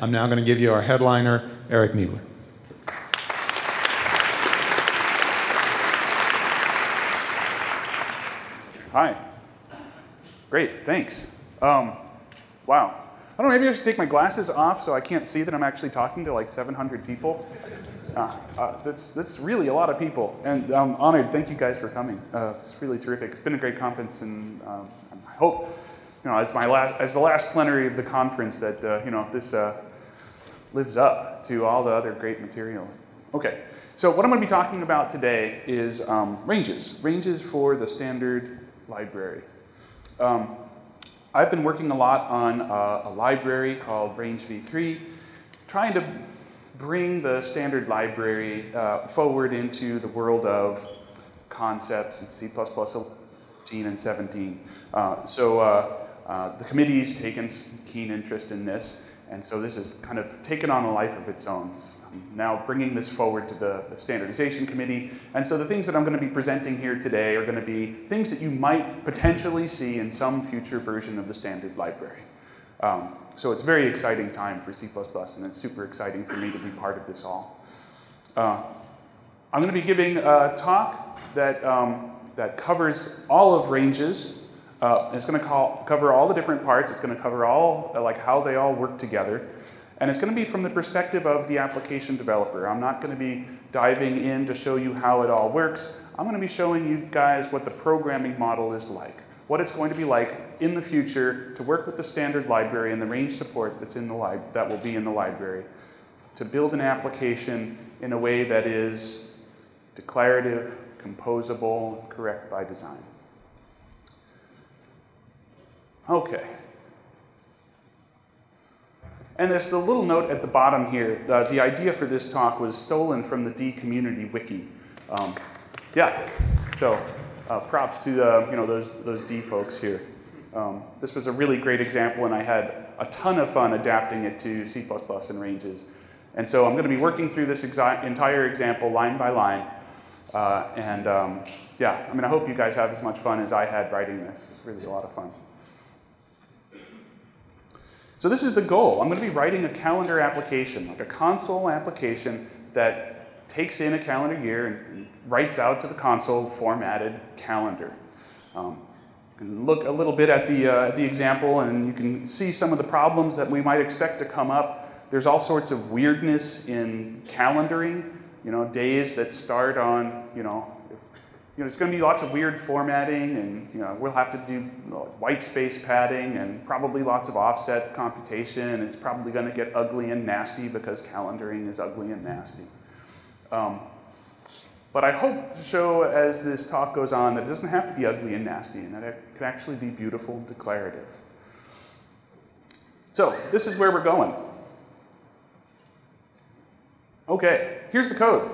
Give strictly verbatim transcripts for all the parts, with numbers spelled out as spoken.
I'm now going to give you our headliner, Eric Niebler. Hi. Great, thanks. Um, wow. I don't know, maybe I should take my glasses off so I can't see that I'm actually talking to like seven hundred people. Uh, uh, that's, that's really a lot of people. And I'm honored. Thank you guys for coming. Uh, it's really terrific. It's been a great conference, and um, I hope, you know, as my last, as the last plenary of the conference, that uh, you know this uh, lives up to all the other great material. Okay. So what I'm going to be talking about today is um, ranges. Ranges for the standard library. Um, I've been working a lot on uh, a library called Range v three, trying to bring the standard library uh, forward into the world of concepts in C plus plus, seventeen and seventeen. Uh, so uh, uh, the committee's taken some keen interest in this, and so this has kind of taken on a life of its own. I'm now bringing this forward to the, the standardization committee, and so the things that I'm going to be presenting here today are going to be things that you might potentially see in some future version of the standard library. Um, so it's a very exciting time for C plus plus, and it's super exciting for me to be part of this all. Uh, I'm going to be giving a talk that, um, that covers all of ranges. Uh, it's going to call, cover all the different parts. It's going to cover all, uh, like how they all work together. And it's going to be from the perspective of the application developer. I'm not going to be diving in to show you how it all works. I'm going to be showing you guys what the programming model is like, what it's going to be like in the future to work with the standard library and the range support that's in the lib that will be in the library, to build an application in a way that is declarative, composable, correct by design. Okay. And there's a little note at the bottom here. Uh, the idea for this talk was stolen from the D community wiki. Um, yeah, so uh, props to uh, you know those those D folks here. Um, this was a really great example, and I had a ton of fun adapting it to C plus plus and ranges. And so I'm going to be working through this entire example line by line. Uh, and um, yeah, I mean, I hope you guys have as much fun as I had writing this. It's really a lot of fun. So this is the goal. I'm going to be writing a calendar application, like a console application that takes in a calendar year and, and writes out to the console formatted calendar. Um, you can look a little bit at the, uh, the example, and you can see some of the problems that we might expect to come up. There's all sorts of weirdness in calendaring, you know, days that start on, you know, You know, there's going to be lots of weird formatting, and you know, we'll have to do you know, white space padding and probably lots of offset computation. It's probably going to get ugly and nasty because calendaring is ugly and nasty. Um, but I hope to show as this talk goes on that it doesn't have to be ugly and nasty, and that it can actually be beautiful and declarative. So this is where we're going. Okay, here's the code.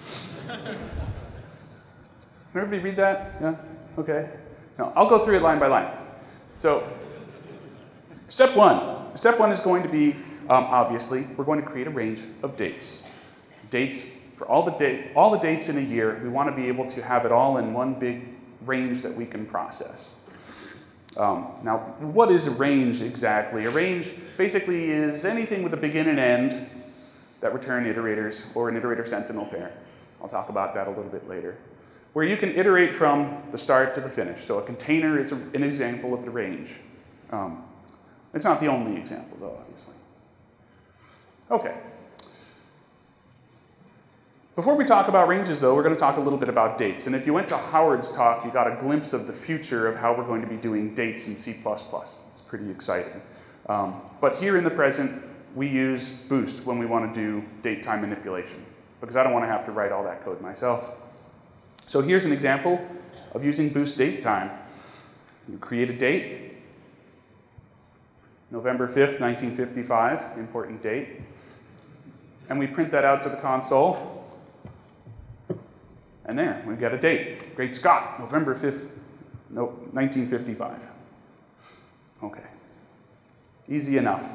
Everybody read that? Yeah? Okay. No, I'll go through it line by line. So, step one. Step one is going to be, um, obviously, we're going to create a range of dates. Dates for all the date, all the dates in a year. We want to be able to have it all in one big range that we can process. Um, now, what is a range exactly? A range basically is anything with a begin and end that return iterators or an iterator sentinel pair. I'll talk about that a little bit later. Where you can iterate from the start to the finish. So a container is a, an example of the range. Um, it's not the only example, though, obviously. Okay. Before we talk about ranges, though, we're going to talk a little bit about dates. And if you went to Howard's talk, you got a glimpse of the future of how we're going to be doing dates in C plus plus. It's pretty exciting. Um, but here in the present, we use Boost when we want to do date time manipulation, because I don't want to have to write all that code myself. So here's an example of using Boost date time. You create a date, November fifth, nineteen fifty-five, important date. And we print that out to the console. And there, we've got a date. Great Scott, November fifth, no, nineteen fifty-five. Okay, easy enough.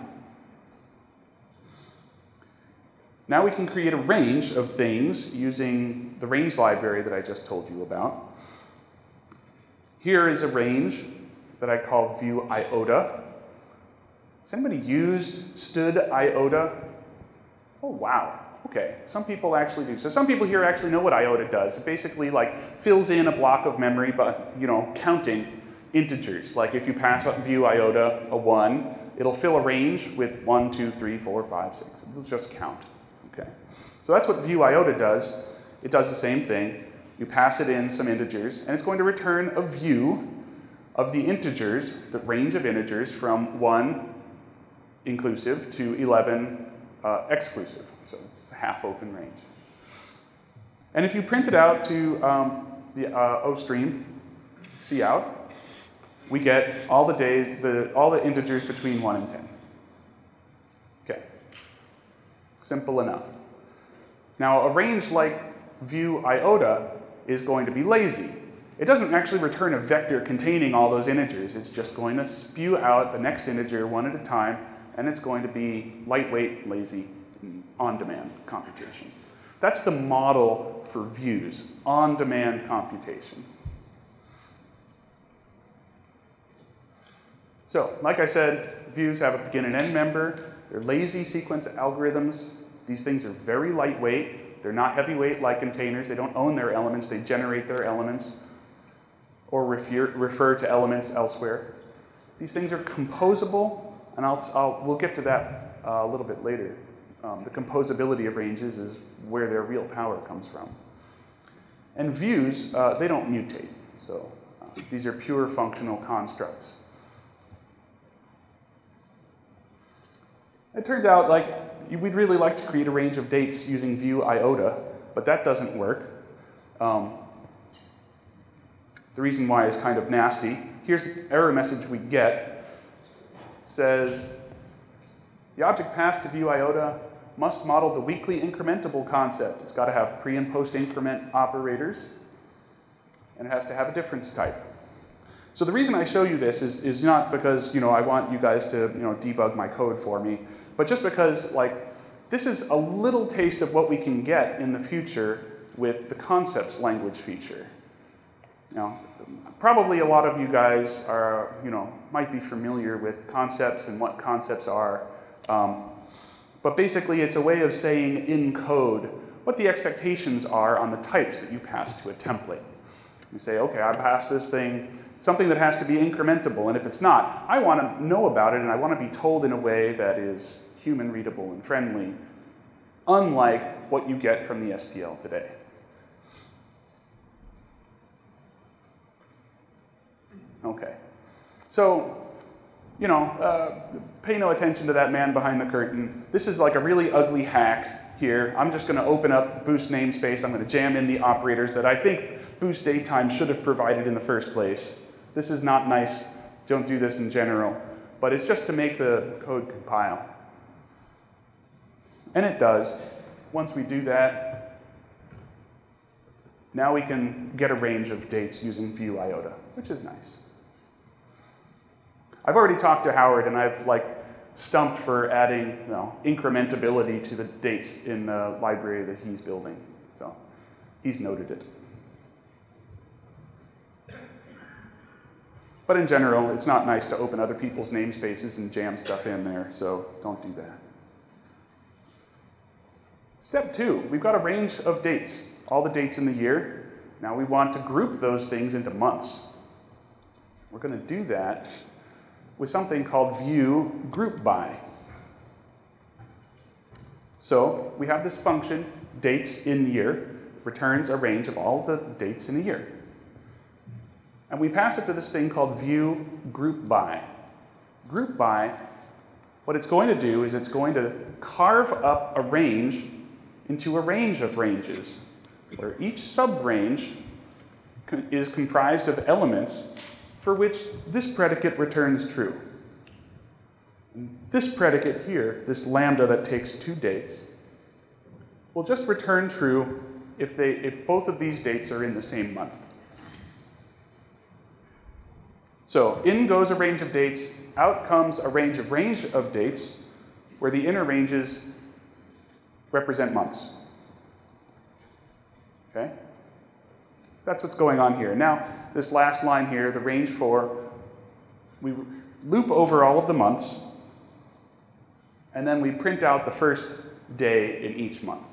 Now we can create a range of things using the range library that I just told you about. Here is a range that I call view iota. Has anybody used std iota? Oh, wow. Okay, some people actually do. So some people here actually know what iota does. It basically like fills in a block of memory, but you know, counting integers. Like if you pass up view iota a one, it'll fill a range with one, two, three, four, five, six. It'll just count. Okay. So that's what view iota does. It does the same thing. You pass it in some integers, and it's going to return a view of the integers, the range of integers from one inclusive to eleven uh, exclusive. So it's a half open range. And if you print it out to um, the uh, ostream cout, we get all the days, the, all the integers between one and ten. Okay. Simple enough. Now, a range like view iota is going to be lazy. It doesn't actually return a vector containing all those integers. It's just going to spew out the next integer one at a time, and it's going to be lightweight, lazy, on-demand computation. That's the model for views, on-demand computation. So, like I said, views have a begin and end member. They're lazy sequence algorithms. These things are very lightweight. They're not heavyweight like containers. They don't own their elements. They generate their elements or refer, refer to elements elsewhere. These things are composable, and I'll, I'll, we'll get to that uh, a little bit later. Um, the composability of ranges is where their real power comes from. And views, uh, they don't mutate. So uh, these are pure functional constructs. It turns out, like, we'd really like to create a range of dates using view iota, but that doesn't work. Um, the reason why is kind of nasty. Here's the error message we get. It says, the object passed to view iota must model the weakly incrementable concept. It's got to have pre and post increment operators, and it has to have a difference type. So the reason I show you this is, is not because, you know, I want you guys to, you know, debug my code for me, but just because, like, this is a little taste of what we can get in the future with the concepts language feature. Now, probably a lot of you guys are, you know, might be familiar with concepts and what concepts are. Um, but basically, it's a way of saying in code what the expectations are on the types that you pass to a template. You say, okay, I pass this thing, something that has to be incrementable, and if it's not, I want to know about it, and I want to be told in a way that is human readable and friendly, unlike what you get from the S T L today. Okay, so, you know, uh, pay no attention to that man behind the curtain. This is like a really ugly hack here. I'm just going to open up Boost namespace. I'm going to jam in the operators that I think Boost Datetime should have provided in the first place. This is not nice. Don't do this in general. But it's just to make the code compile. And it does. Once we do that, now we can get a range of dates using view iota, which is nice. I've already talked to Howard, and I've like stumped for adding, you know, incrementability to the dates in the library that he's building. So he's noted it. But in general, it's not nice to open other people's namespaces and jam stuff in there, so don't do that. Step two, we've got a range of dates, all the dates in the year. Now we want to group those things into months. We're going to do that with something called view group by. So we have this function, dates in year, returns a range of all the dates in a year. And we pass it to this thing called view group by. Group by, what it's going to do is it's going to carve up a range into a range of ranges, where each subrange is comprised of elements for which this predicate returns true. And this predicate here, this lambda that takes two dates, will just return true if, they, if both of these dates are in the same month. So in goes a range of dates, out comes a range of range of dates, where the inner ranges represent months. Okay? That's what's going on here. Now, this last line here, the range for, we loop over all of the months, and then we print out the first day in each month.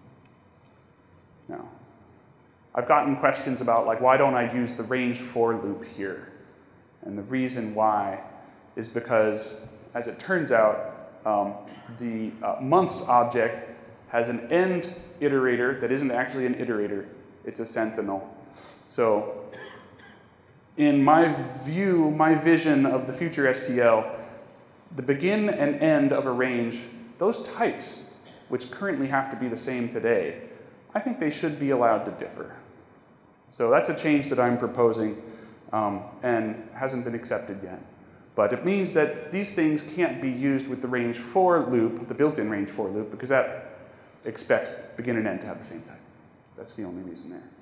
Now, I've gotten questions about, like, why don't I use the range for loop here? And the reason why is because, as it turns out, um, the uh, months object has an end iterator that isn't actually an iterator, it's a sentinel. So in my view, my vision of the future S T L, the begin and end of a range, those types, which currently have to be the same today, I think they should be allowed to differ. So that's a change that I'm proposing um, and hasn't been accepted yet. But it means that these things can't be used with the range for loop, the built-in range for loop, because that expects begin and end to have the same type. That's the only reason there.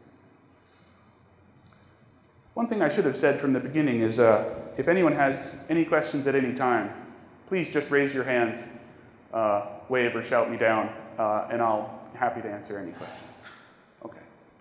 One thing I should have said from the beginning is uh, if anyone has any questions at any time, please just raise your hands, uh, wave or shout me down, uh, and I'll be happy to answer any questions. Okay.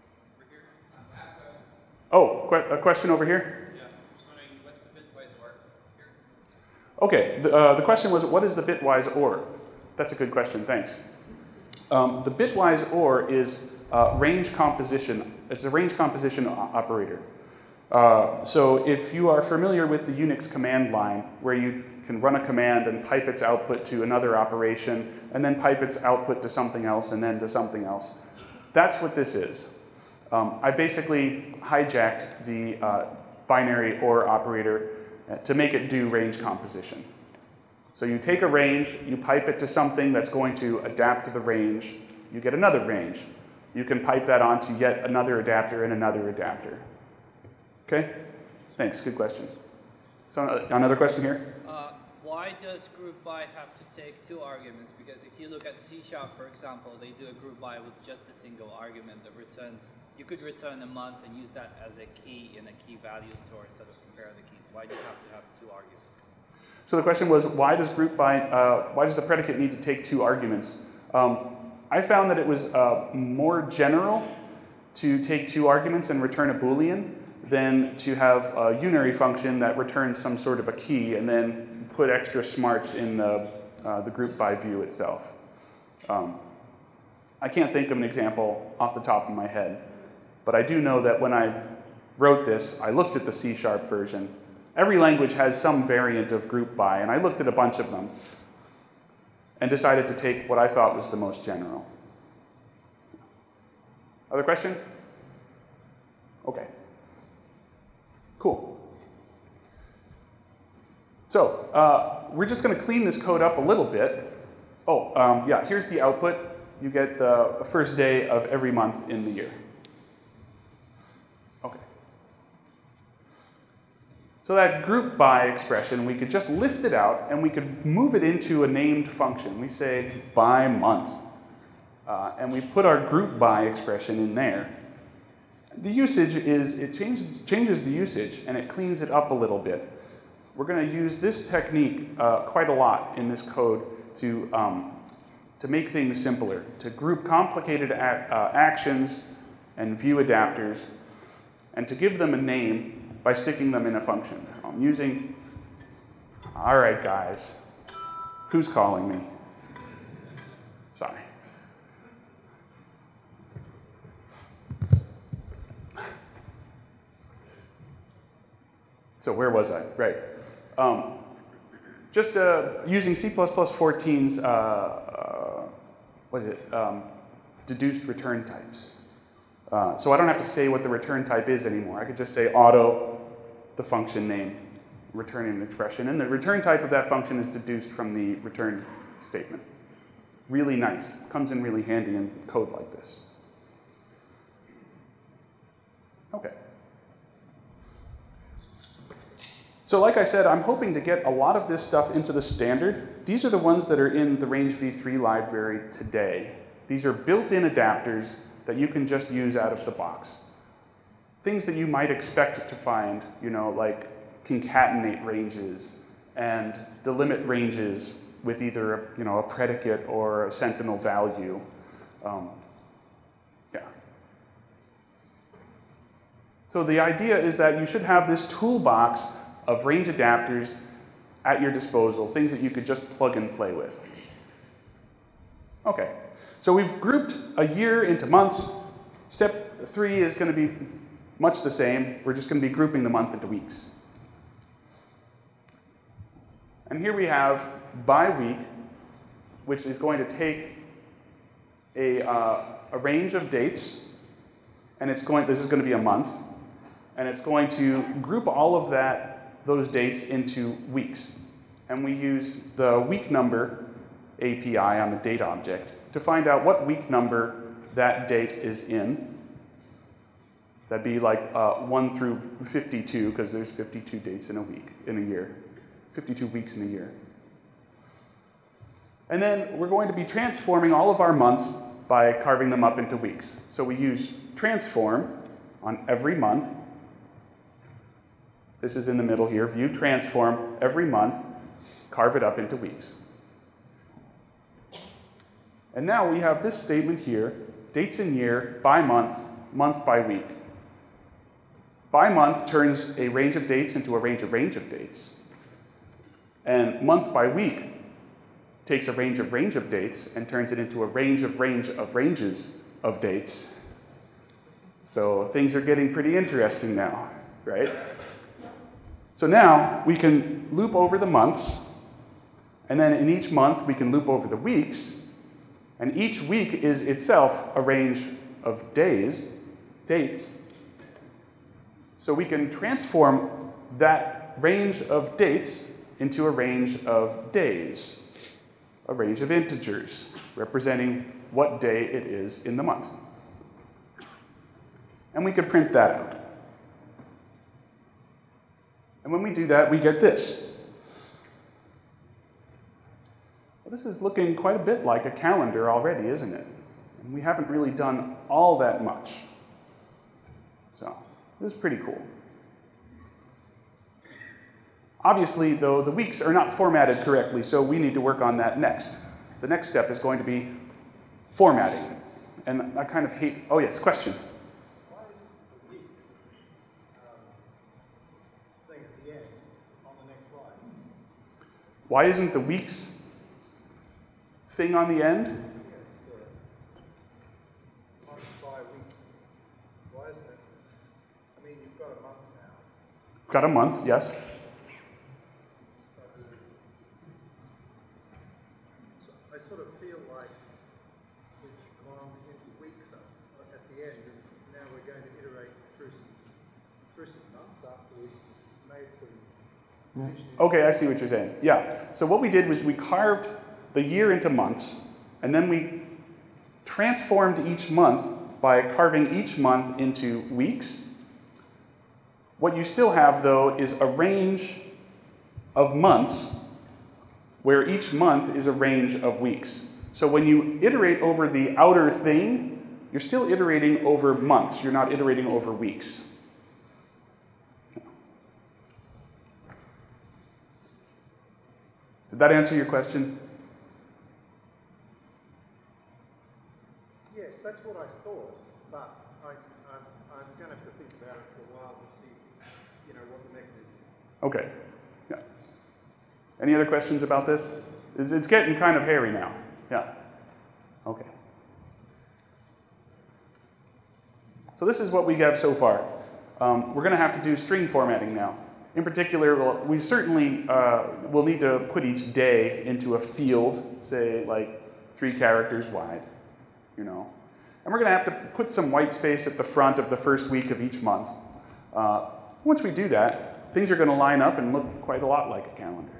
Oh, que a question over here? Yeah, I'm just wondering, what's the bitwise OR here? Okay, the, uh, the question was, what is the bitwise OR? That's a good question, thanks. Um, the bitwise OR is uh, range composition. It's a range composition operator. Uh, so if you are familiar with the Unix command line, where you can run a command and pipe its output to another operation, and then pipe its output to something else, and then to something else, that's what this is. Um, I basically hijacked the uh, binary OR operator to make it do range composition. So you take a range, you pipe it to something that's going to adapt to the range, you get another range. You can pipe that onto yet another adapter and another adapter. Okay? Thanks, good question. So uh, another question here? Uh, why does group by have to take two arguments? Because if you look at C Sharp, for example, they do a group by with just a single argument that returns. You could return a month and use that as a key in a key value store instead of compare the keys. Why do you have to have two arguments? So the question was, why does group by, uh, why does the predicate need to take two arguments? Um, I found that it was uh, more general to take two arguments and return a Boolean than to have a unary function that returns some sort of a key and then put extra smarts in the, uh, the group by view itself. Um, I can't think of an example off the top of my head, but I do know that when I wrote this, I looked at the C Sharp version. Every language has some variant of group by, and I looked at a bunch of them and decided to take what I thought was the most general. Other question? Okay. Cool. So uh, we're just going to clean this code up a little bit. Oh, um, yeah, here's the output. You get the first day of every month in the year. Okay. So that group by expression, we could just lift it out and we could move it into a named function. We say by month. Uh, and we put our group by expression in there. The usage is, it changes, changes the usage and it cleans it up a little bit. We're going to use this technique uh, quite a lot in this code to, um, to make things simpler, to group complicated ac uh, actions and view adapters, and to give them a name by sticking them in a function. I'm using, all right guys, who's calling me? Sorry. So where was I? Right. Um, just uh, using C plus plus fourteen's, uh, uh, what is it, um, deduced return types. Uh, so I don't have to say what the return type is anymore. I could just say auto, the function name, returning an expression. And the return type of that function is deduced from the return statement. Really nice. Comes in really handy in code like this. Okay. So like I said, I'm hoping to get a lot of this stuff into the standard. These are the ones that are in the Range v three library today. These are built-in adapters that you can just use out of the box. Things that you might expect to find, you know, like concatenate ranges and delimit ranges with either a, you know, a predicate or a sentinel value. Um, yeah. So the idea is that you should have this toolbox of range adapters at your disposal, things that you could just plug and play with. Okay, so we've grouped a year into months. Step three is going to be much the same. We're just going to be grouping the month into weeks. And here we have by week, which is going to take a, uh, a range of dates, and it's going, this is going to be a month, and it's going to group all of that, those dates into weeks. And we use the week number A P I on the date object to find out what week number that date is in. That'd be like uh, one through fifty-two, because there's fifty-two dates in a week, in a year. fifty-two weeks in a year. And then we're going to be transforming all of our months by carving them up into weeks. So we use transform on every month. This is in the middle here. View transform every month, carve it up into weeks. And now we have this statement here, dates in year, by month, month by week. By month turns a range of dates into a range of range of dates. And month by week takes a range of range of dates and turns it into a range of range of ranges of dates. So things are getting pretty interesting now, right? So now we can loop over the months, and then in each month we can loop over the weeks, and each week is itself a range of days, dates. So we can transform that range of dates into a range of days, a range of integers representing what day it is in the month. And we could print that out. And when we do that, we get this. Well, this is looking quite a bit like a calendar already, isn't it? And we haven't really done all that much. So this is pretty cool. Obviously, though, the weeks are not formatted correctly, so we need to work on that next. The next step is going to be formatting. And I kind of hate, oh yes, question. Why is the weeks um, thing at the end on the next slide? Why isn't the weeks thing on the end? Yes, the month by week. Why is that? I mean, you've got a month now. Got a month, yes. So, so I sort of feel like we've gone into weeks up at the end, and now we're going to iterate through some through some months after we've made some. Okay, I see what you're saying. Yeah. So what we did was we carved the year into months, and then we transformed each month by carving each month into weeks. What you still have, though, is a range of months where each month is a range of weeks. So when you iterate over the outer thing, you're still iterating over months. You're not iterating over weeks. Did that answer your question? Yes, that's what I thought, but I, I'm, I'm going to have to think about it for a while to see, you know, what the mechanism is. Okay. Yeah. Any other questions about this? It's, it's getting kind of hairy now. Yeah. Okay. So this is what we have so far. Um, we're going to have to do string formatting now. In particular, we'll, we certainly uh, will need to put each day into a field, say like three characters wide, you know. And we're going to have to put some white space at the front of the first week of each month. Uh, once we do that, things are going to line up and look quite a lot like a calendar.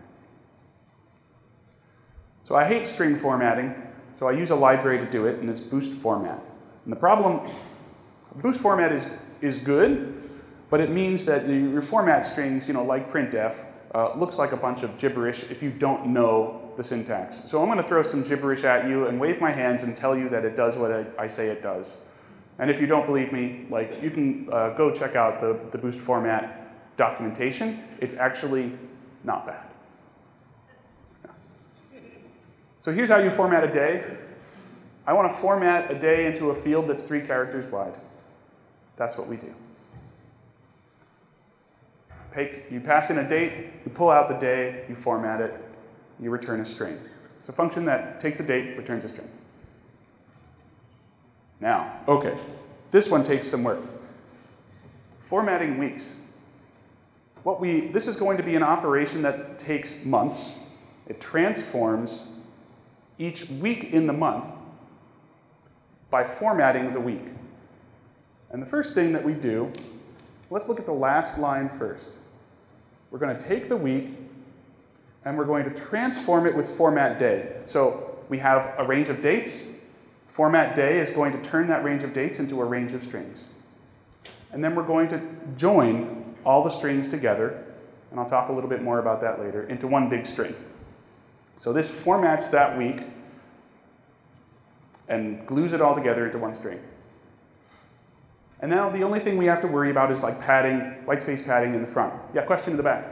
So I hate string formatting, so I use a library to do it, and it's Boost Format. And the problem, Boost Format is, is good, but it means that the, your format strings, you know, like printf, uh, looks like a bunch of gibberish if you don't know the syntax. So I'm going to throw some gibberish at you and wave my hands and tell you that it does what I, I say it does. And if you don't believe me, like, you can uh, go check out the, the Boost Format documentation. It's actually not bad. Yeah. So here's how you format a day. I want to format a day into a field that's three characters wide. That's what we do. You pass in a date, you pull out the day, you format it, you return a string. It's a function that takes a date, returns a string. Now, okay, this one takes some work. Formatting weeks. What we, this is going to be an operation that takes months. It transforms each week in the month by formatting the week. And the first thing that we do, let's look at the last line first. We're going to take the week and we're going to transform it with format day. So we have a range of dates. Format day is going to turn that range of dates into a range of strings. And then we're going to join all the strings together, and I'll talk a little bit more about that later, into one big string. So this formats that week and glues it all together into one string. And now the only thing we have to worry about is like padding, white space padding in the front. Yeah, question in the back.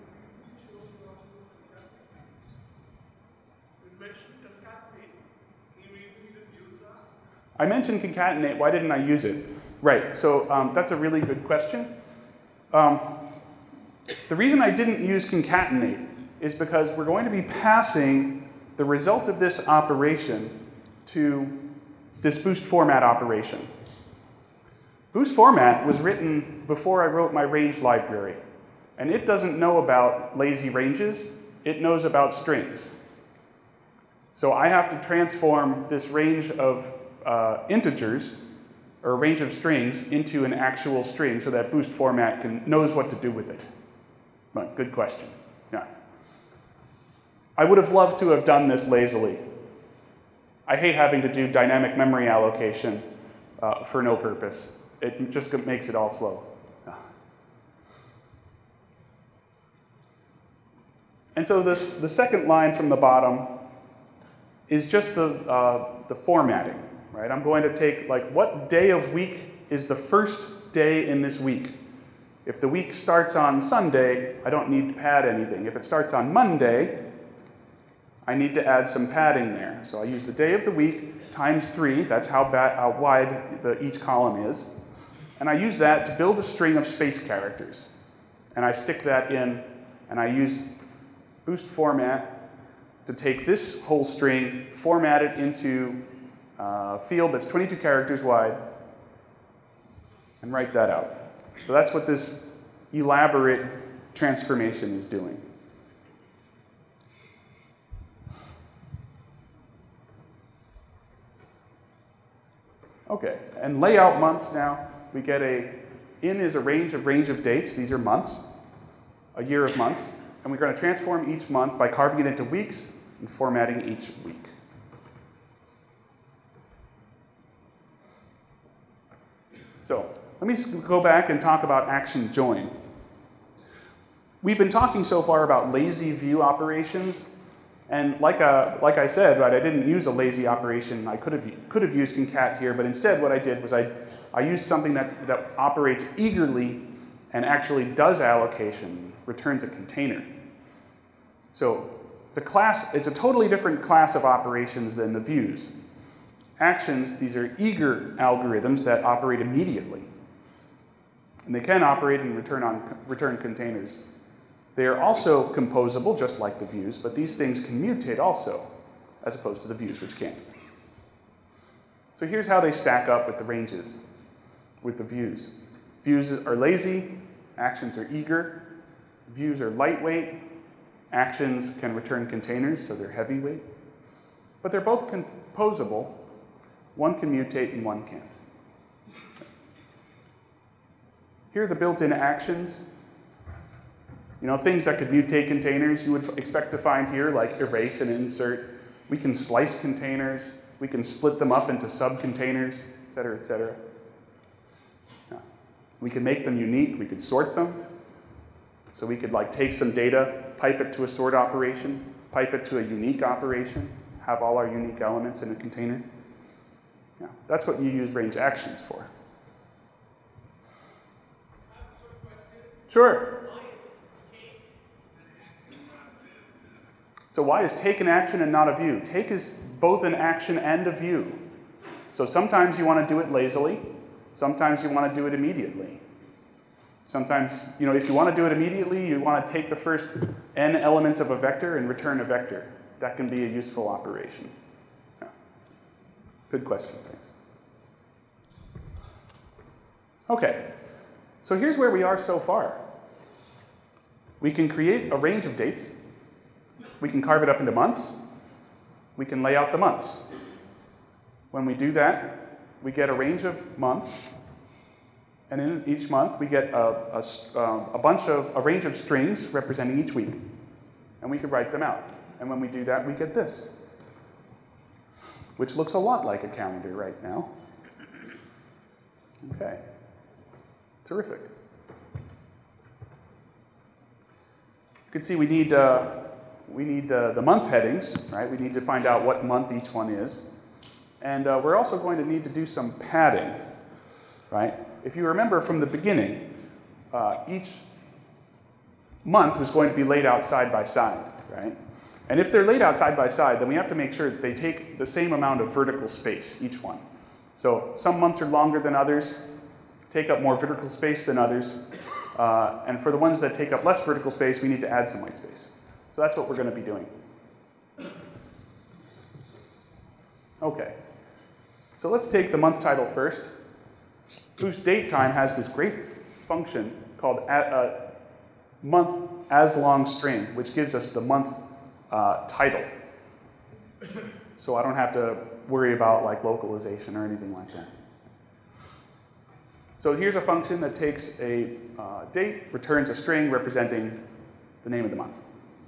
I mentioned concatenate. Why didn't I use it? Right, so um, that's a really good question. Um, the reason I didn't use concatenate is because we're going to be passing the result of this operation to this boost format operation. Boost format was written before I wrote my range library, and it doesn't know about lazy ranges, it knows about strings. So I have to transform this range of uh, integers, or a range of strings, into an actual string so that boost format can, knows what to do with it. But good question. Yeah. I would have loved to have done this lazily. I hate having to do dynamic memory allocation uh, for no purpose. It just makes it all slow. Yeah. And so this, the second line from the bottom is just the, uh, the formatting, right? I'm going to take, like, what day of week is the first day in this week? If the week starts on Sunday, I don't need to pad anything. If it starts on Monday, I need to add some padding there. So I use the day of the week times three. That's how, ba- how wide the, each column is. And I use that to build a string of space characters. And I stick that in, and I use boost format to take this whole string, format it into a field that's twenty-two characters wide, and write that out. So that's what this elaborate transformation is doing. Okay, and layout months now. We get a, in is a range of range of dates. These are months, a year of months. And we're going to transform each month by carving it into weeks and formatting each week. So let me go back and talk about action join. We've been talking so far about lazy view operations. And like, a, like I said, right, I didn't use a lazy operation. I could have, could have used concat here, but instead what I did was I, I used something that, that operates eagerly and actually does allocation, returns a container. So it's a class, it's a totally different class of operations than the views. Actions, these are eager algorithms that operate immediately. And they can operate and return, on, return containers. They are also composable, just like the views, but these things can mutate also, as opposed to the views, which can't. So here's how they stack up with the ranges, with the views. Views are lazy, actions are eager, views are lightweight, actions can return containers, so they're heavyweight. But they're both composable. One can mutate and one can't. Here are the built-in actions. You know, things that could mutate containers you would expect to find here, like erase and insert. We can slice containers. We can split them up into subcontainers, et cetera, et cetera. Yeah. We can make them unique. We could sort them. So we could like take some data, pipe it to a sort operation, pipe it to a unique operation, have all our unique elements in a container. Yeah. That's what you use range actions for. Sure. So why is take an action and not a view? Take is both an action and a view. So sometimes you want to do it lazily. Sometimes you want to do it immediately. Sometimes, you know, if you want to do it immediately, you want to take the first n elements of a vector and return a vector. That can be a useful operation. Yeah. Good question, thanks. Okay, so here's where we are so far. We can create a range of dates. We can carve it up into months. We can lay out the months. When we do that, we get a range of months. And in each month, we get a, a, um, a bunch of, a range of strings representing each week. And we could write them out. And when we do that, we get this, which looks a lot like a calendar right now. Okay, terrific. You can see we need, uh, we need uh, the month headings, right? We need to find out what month each one is. And uh, we're also going to need to do some padding, right? If you remember from the beginning, uh, each month was going to be laid out side by side, right? And if they're laid out side by side, then we have to make sure that they take the same amount of vertical space, each one. So some months are longer than others, take up more vertical space than others. Uh, and for the ones that take up less vertical space, we need to add some white space. So that's what we're going to be doing. Okay. So let's take the month title first, whose date time has this great function called a, uh, month as long string, which gives us the month uh, title. So I don't have to worry about like localization or anything like that. So here's a function that takes a uh, date, returns a string representing the name of the month.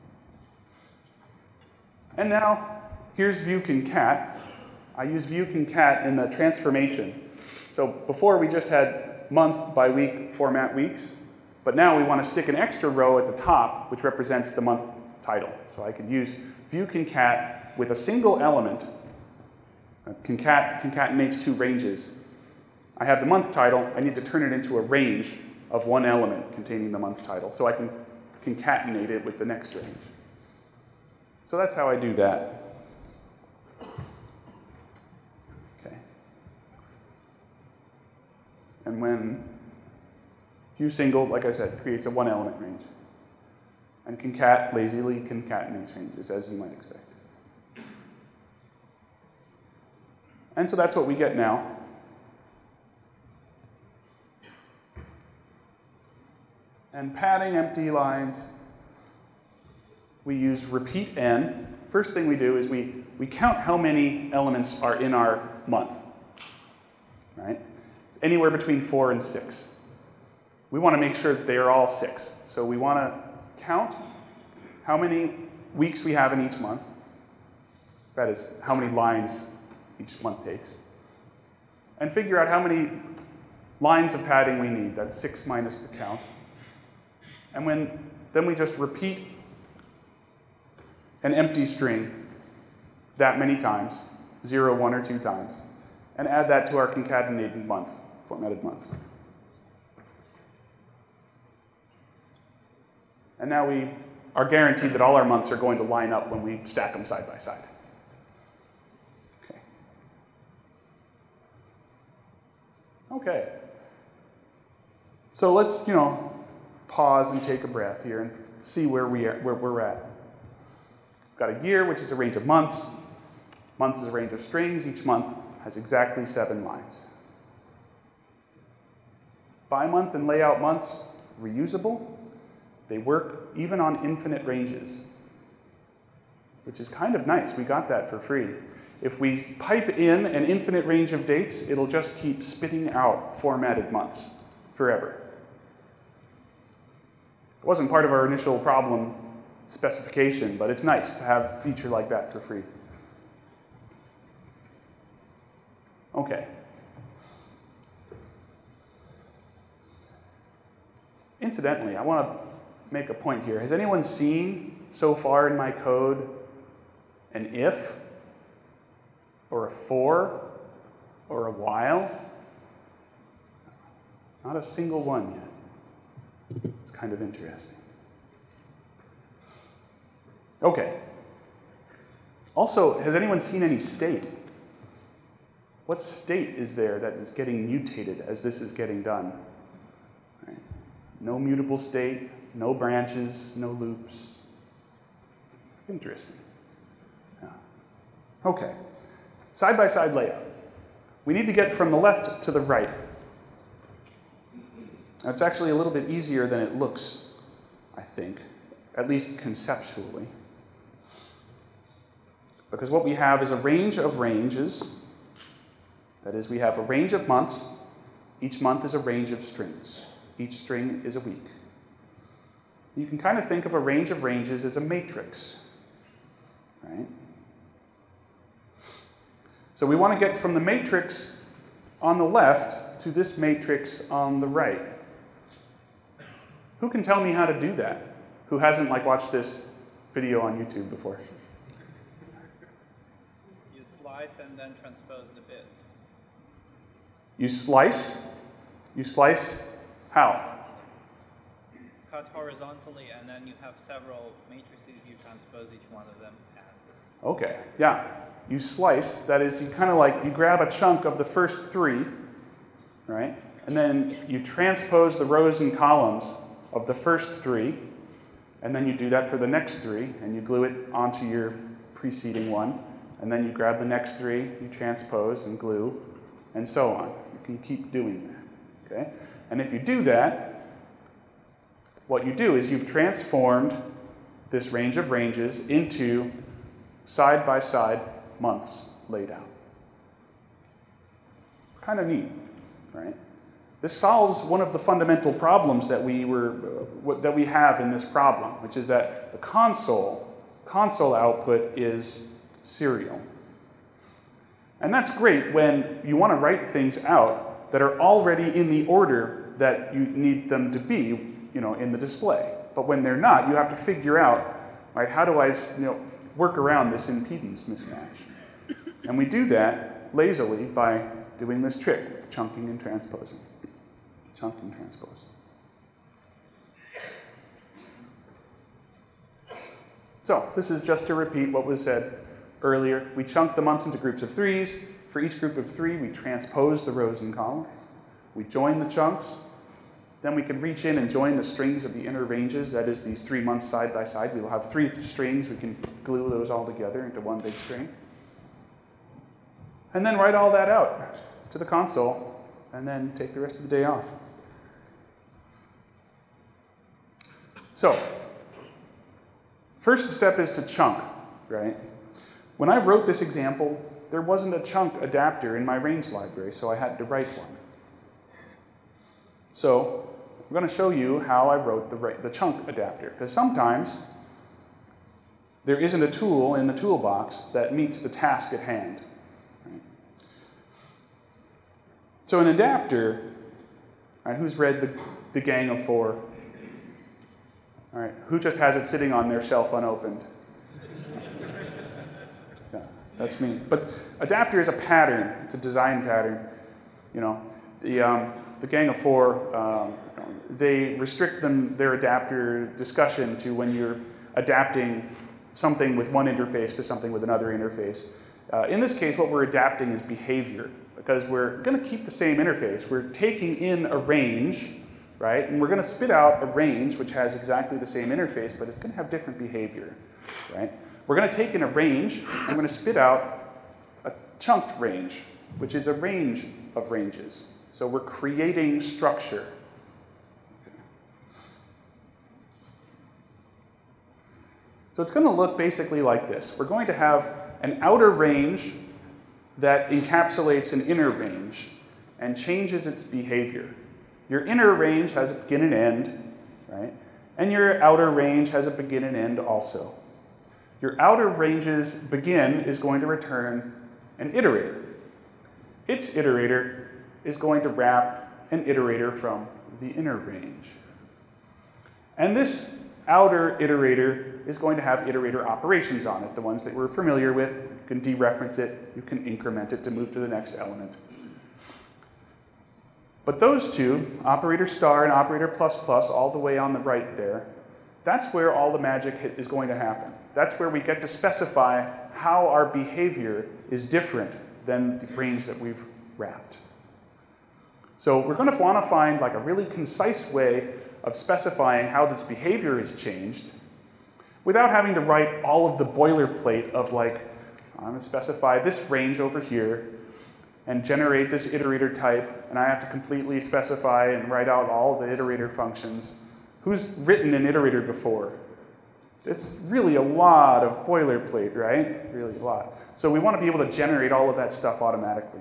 And now here's view concat. I use view concat in the transformation. So before we just had month by week format weeks, but now we want to stick an extra row at the top, which represents the month title. So I could use view concat with a single element. Uh, concat concatenates two ranges. I have the month title. I need to turn it into a range of one element containing the month title. So I can concatenate it with the next range. So that's how I do that. Okay. And when view single, like I said, creates a one element range. And concat lazily concatenates ranges, as you might expect. And so that's what we get now. And padding empty lines, we use repeat n. First thing we do is we, we count how many elements are in our month, right? It's anywhere between four and six. We want to make sure that they are all six. So we want to count how many weeks we have in each month. That is, how many lines each month takes. And figure out how many lines of padding we need. That's six minus the count. And when, then we just repeat an empty string that many times, zero, one, or two times, and add that to our concatenated month, formatted month. And now we are guaranteed that all our months are going to line up when we stack them side by side. Okay. Okay. So let's, you know, pause and take a breath here and see where, we are, where we're at. We've got a year, which is a range of months. Month is a range of strings. Each month has exactly seven lines. By month and layout months, reusable. They work even on infinite ranges, which is kind of nice. We got that for free. If we pipe in an infinite range of dates, it'll just keep spitting out formatted months forever. It wasn't part of our initial problem specification, but it's nice to have a feature like that for free. Okay. Incidentally, I want to make a point here. Has anyone seen so far in my code an if, or a for, or a while? Not a single one yet. It's kind of interesting. Okay. Also, has anyone seen any state? What state is there that is getting mutated as this is getting done? Right. No mutable state, no branches, no loops. Interesting. Yeah. Okay. Side-by-side layout. We need to get from the left to the right. It's actually a little bit easier than it looks, I think, at least conceptually. Because what we have is a range of ranges. That is, we have a range of months. Each month is a range of strings. Each string is a week. You can kind of think of a range of ranges as a matrix, right? So we want to get from the matrix on the left to this matrix on the right. Who can tell me how to do that? Who hasn't like watched this video on YouTube before? You slice and then transpose the bits. You slice. You slice how? Cut horizontally, and then you have several matrices. You transpose each one of them. And Okay, yeah. You slice, that is, you kind of like, you grab a chunk of the first three, right? And then you transpose the rows and columns of the first three, and then you do that for the next three, and you glue it onto your preceding one, and then you grab the next three, you transpose and glue, and so on. You can keep doing that, okay? And if you do that, what you do is you've transformed this range of ranges into side-by-side months laid out. It's kind of neat, right? This solves one of the fundamental problems that we were uh, that we have in this problem, which is that the console console output is serial. And that's great when you want to write things out that are already in the order that you need them to be, you know, in the display. But when they're not, you have to figure out, right, how do I, you know, work around this impedance mismatch? And we do that lazily by doing this trick with chunking and transposing. Chunk and transpose. So this is just to repeat what was said earlier. We chunk the months into groups of threes. For each group of three, we transpose the rows and columns. We join the chunks. Then we can reach in and join the strings of the inner ranges. That is, these three months side by side. We'll have three strings. We can glue those all together into one big string. And then write all that out to the console, and then take the rest of the day off. So, first step is to chunk, right? When I wrote this example, there wasn't a chunk adapter in my range library, so I had to write one. So, I'm going to show you how I wrote the, the chunk adapter, because sometimes there isn't a tool in the toolbox that meets the task at hand. Right? So an adapter, right, who's read the, the Gang of Four? All right, who just has it sitting on their shelf unopened? Yeah, that's me. But adapter is a pattern. It's a design pattern. You know, the um, the Gang of Four, um, they restrict them their adapter discussion to when you're adapting something with one interface to something with another interface. Uh, in this case, what we're adapting is behavior, because we're going to keep the same interface. We're taking in a range, right? And we're going to spit out a range which has exactly the same interface, but it's going to have different behavior, right? We're going to take in a range, and we're going to spit out a chunked range, which is a range of ranges. So we're creating structure. So it's going to look basically like this. We're going to have an outer range that encapsulates an inner range and changes its behavior. Your inner range has a begin and end, right? And your outer range has a begin and end also. Your outer range's begin is going to return an iterator. Its iterator is going to wrap an iterator from the inner range. And this outer iterator is going to have iterator operations on it, the ones that we're familiar with. You can dereference it, you can increment it to move to the next element. But those two, operator star and operator plus plus, all the way on the right there, that's where all the magic is going to happen. That's where we get to specify how our behavior is different than the range that we've wrapped. So we're going to want to find like a really concise way of specifying how this behavior is changed without having to write all of the boilerplate of like, I'm going to specify this range over here, and generate this iterator type, and I have to completely specify and write out all the iterator functions. Who's written an iterator before? It's really a lot of boilerplate, right? Really a lot. So we want to be able to generate all of that stuff automatically.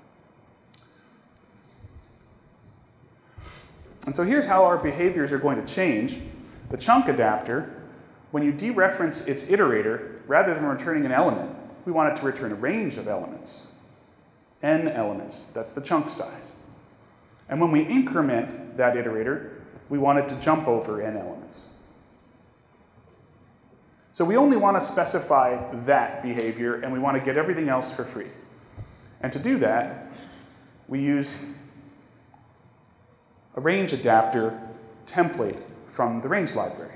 And so here's how our behaviors are going to change. The chunk adapter, when you dereference its iterator, rather than returning an element, we want it to return a range of elements. N elements, that's the chunk size. And when we increment that iterator, we want it to jump over n elements. So we only want to specify that behavior, and we want to get everything else for free. And to do that, we use a range adapter template from the range library.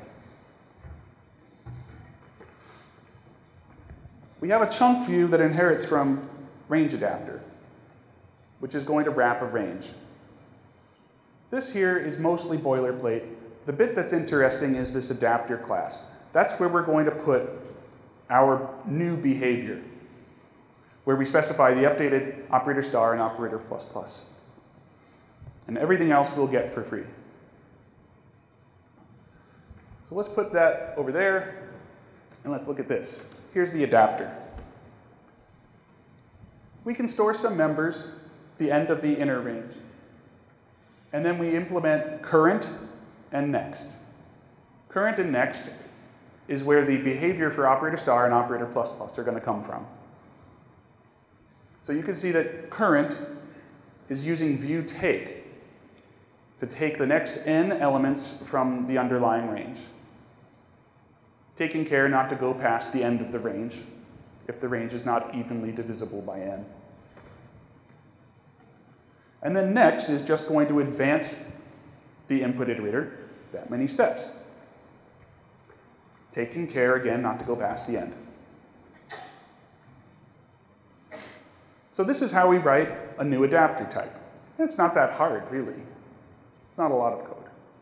We have a chunk view that inherits from range adapter, which is going to wrap a range. This here is mostly boilerplate. The bit that's interesting is this adapter class. That's where we're going to put our new behavior, where we specify the updated operator star and operator plus plus. And everything else we'll get for free. So let's put that over there, and let's look at this. Here's the adapter. We can store some members, the end of the inner range. And then we implement current and next. Current and next is where the behavior for operator star and operator plus plus are going to come from. So you can see that current is using view take to take the next n elements from the underlying range, taking care not to go past the end of the range if the range is not evenly divisible by n. And then next is just going to advance the input iterator that many steps, taking care again not to go past the end. So this is how we write a new adapter type. It's not that hard, really. It's not a lot of code.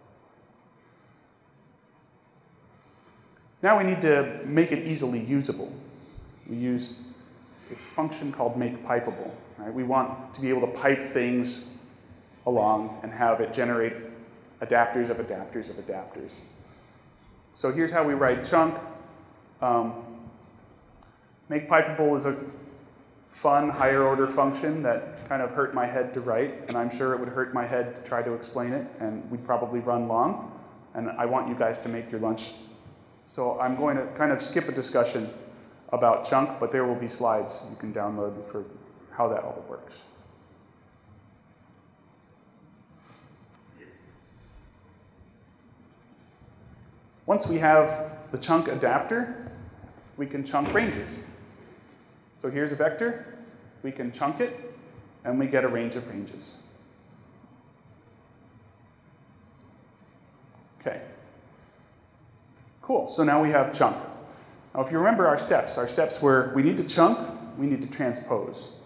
Now we need to make it easily usable. We use this function called makePipeable. Right? We want to be able to pipe things along and have it generate adapters of adapters of adapters. So here's how we write chunk. Um, makePipeable is a fun higher order function that kind of hurt my head to write, and I'm sure it would hurt my head to try to explain it, and we'd probably run long, and I want you guys to make your lunch. So I'm going to kind of skip a discussion about chunk, but there will be slides you can download for how that all works. Once we have the chunk adapter, we can chunk ranges. So here's a vector, we can chunk it, and we get a range of ranges. Okay. Cool, so now we have chunk. Now if you remember our steps, our steps were we need to chunk, we need to transpose.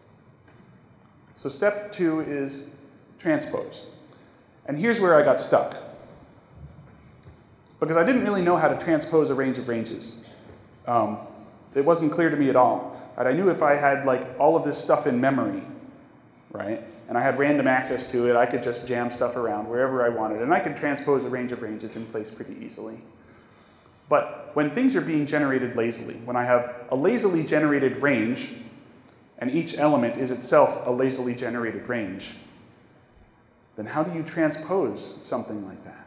So step two is transpose. And here's where I got stuck. Because I didn't really know how to transpose a range of ranges. Um, it wasn't clear to me at all. Right? I knew if I had like all of this stuff in memory, right, and I had random access to it, I could just jam stuff around wherever I wanted, and I could transpose a range of ranges in place pretty easily. But when things are being generated lazily, when I have a lazily generated range, and each element is itself a lazily generated range, then how do you transpose something like that?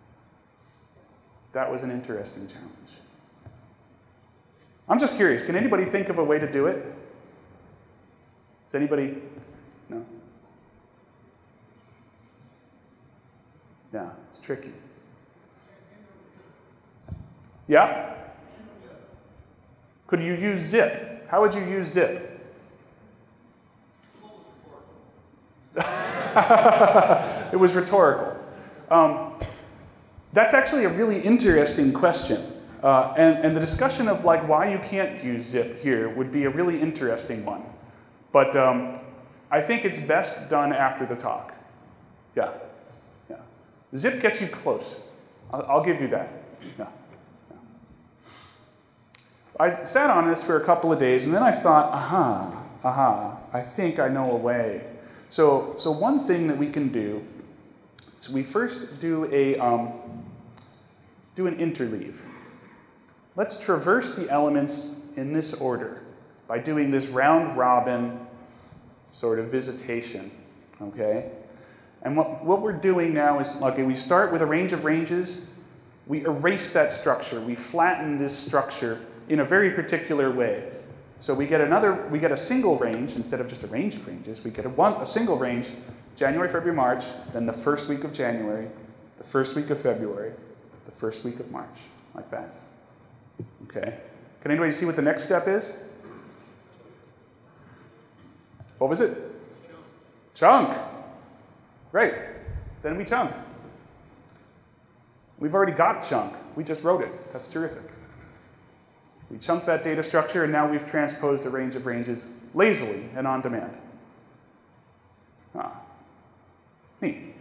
That was an interesting challenge. I'm just curious, can anybody think of a way to do it? Does anybody? No? Yeah, it's tricky. Yeah? Could you use zip? How would you use zip? It was rhetorical. Um, that's actually a really interesting question. Uh, and, and the discussion of like why you can't use zip here would be a really interesting one. But um, I think it's best done after the talk. Yeah. Yeah. Zip gets you close. I'll, I'll give you that. Yeah. I sat on this for a couple of days, and then I thought, aha, aha, I think I know a way. So, so one thing that we can do is we first do a um, do an interleave. Let's traverse the elements in this order by doing this round robin sort of visitation, okay? And what, what we're doing now is, okay, we start with a range of ranges, we erase that structure, we flatten this structure in a very particular way. So we get another, we get a single range instead of just a range of ranges. We get a one, a single range, January, February, March, then the first week of January, the first week of February, the first week of March, like that. Okay. Can anybody see what the next step is? What was it? Chunk. Great. Then we chunk. We've already got chunk. We just wrote it. That's terrific. We chunked that data structure, and now we've transposed a range of ranges lazily and on demand. Ah, neat.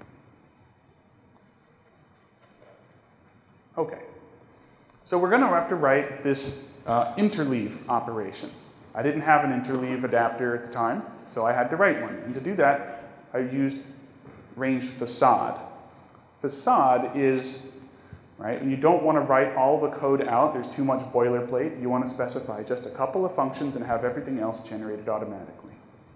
Okay. So we're going to have to write this uh, interleave operation. I didn't have an interleave adapter at the time, so I had to write one. And to do that, I used range facade. Facade is, right, when you don't want to write all the code out, there's too much boilerplate, you want to specify just a couple of functions and have everything else generated automatically.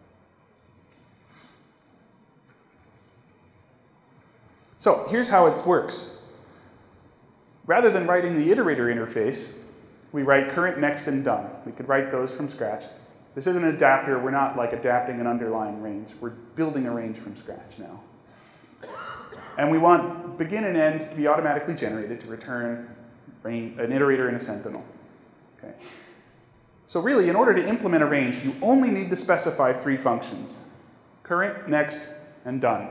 So here's how it works. Rather than writing the iterator interface, we write current, next, and done. We could write those from scratch. This is an adapter. We're not like adapting an underlying range. We're building a range from scratch now. And we want begin and end to be automatically generated to return an iterator and a sentinel. Okay. So really, in order to implement a range, you only need to specify three functions: current, next, and done.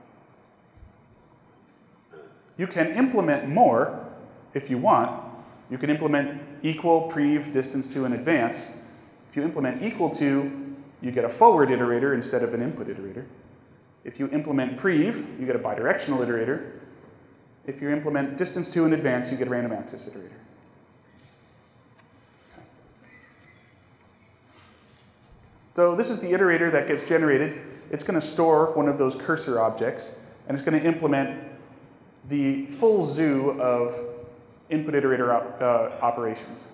You can implement more if you want. You can implement equal, prev, distance to, and advance. If you implement equal to, you get a forward iterator instead of an input iterator. If you implement prev, you get a bidirectional iterator. If you implement distance to and advance, you get a random access iterator. Okay. So this is the iterator that gets generated. It's going to store one of those cursor objects, and it's going to implement the full zoo of input iterator op uh, operations.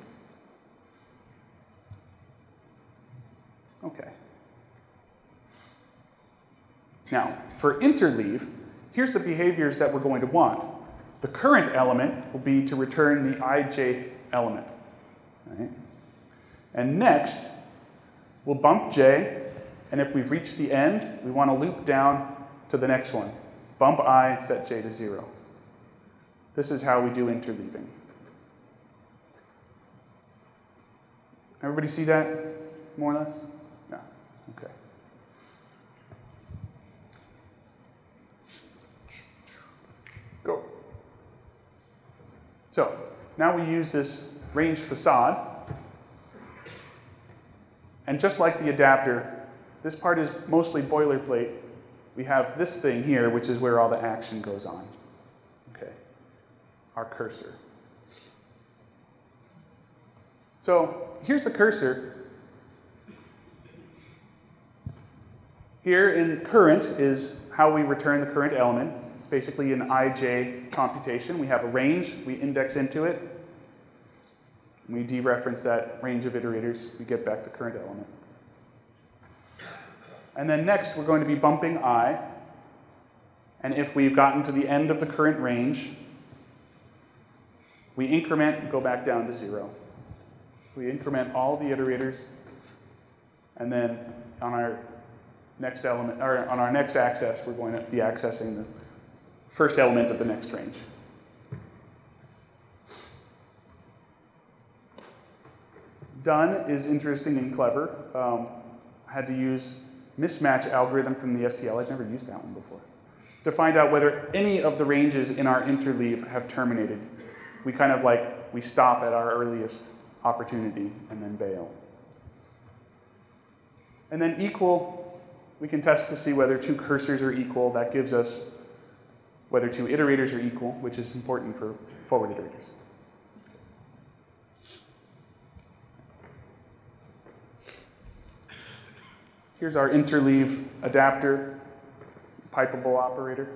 Okay. Now, for interleave, here's the behaviors that we're going to want. The current element will be to return the ijth element. Right? And next, we'll bump j, and if we've reached the end, we want to loop down to the next one. Bump I, set j to zero. This is how we do interleaving. Everybody see that, more or less? No, okay. Go. So, now we use this range facade. And just like the adapter, this part is mostly boilerplate. We have this thing here, which is where all the action goes on. Okay, our cursor. So here's the cursor. Here in current is how we return the current element. It's basically an I J computation. We have a range, we index into it. We dereference that range of iterators, we get back the current element. And then next, we're going to be bumping I. And if we've gotten to the end of the current range, we increment and go back down to zero. We increment all the iterators, and then on our next element, or on our next access, we're going to be accessing the first element of the next range. Done is interesting and clever. Um, I had to use mismatch algorithm from the S T L. I'd never used that one before, to find out whether any of the ranges in our interleave have terminated. We kind of like, we stop at our earliest opportunity and then bail. And then equal, we can test to see whether two cursors are equal. That gives us whether two iterators are equal, which is important for forward iterators. Here's our interleave adapter, pipeable operator.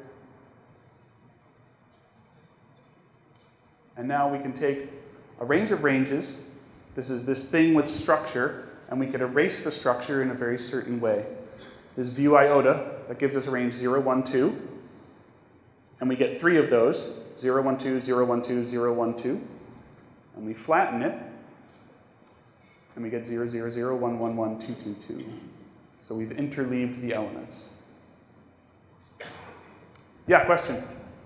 And now we can take a range of ranges. This is this thing with structure, and we could erase the structure in a very certain way. This view iota, that gives us a range zero, one, two. And we get three of those, zero, one, two, zero, one, two, zero, one, two. And we flatten it, and we get zero, zero, zero, one, one, one, two, two, two. So we've interleaved the elements. Yeah, question?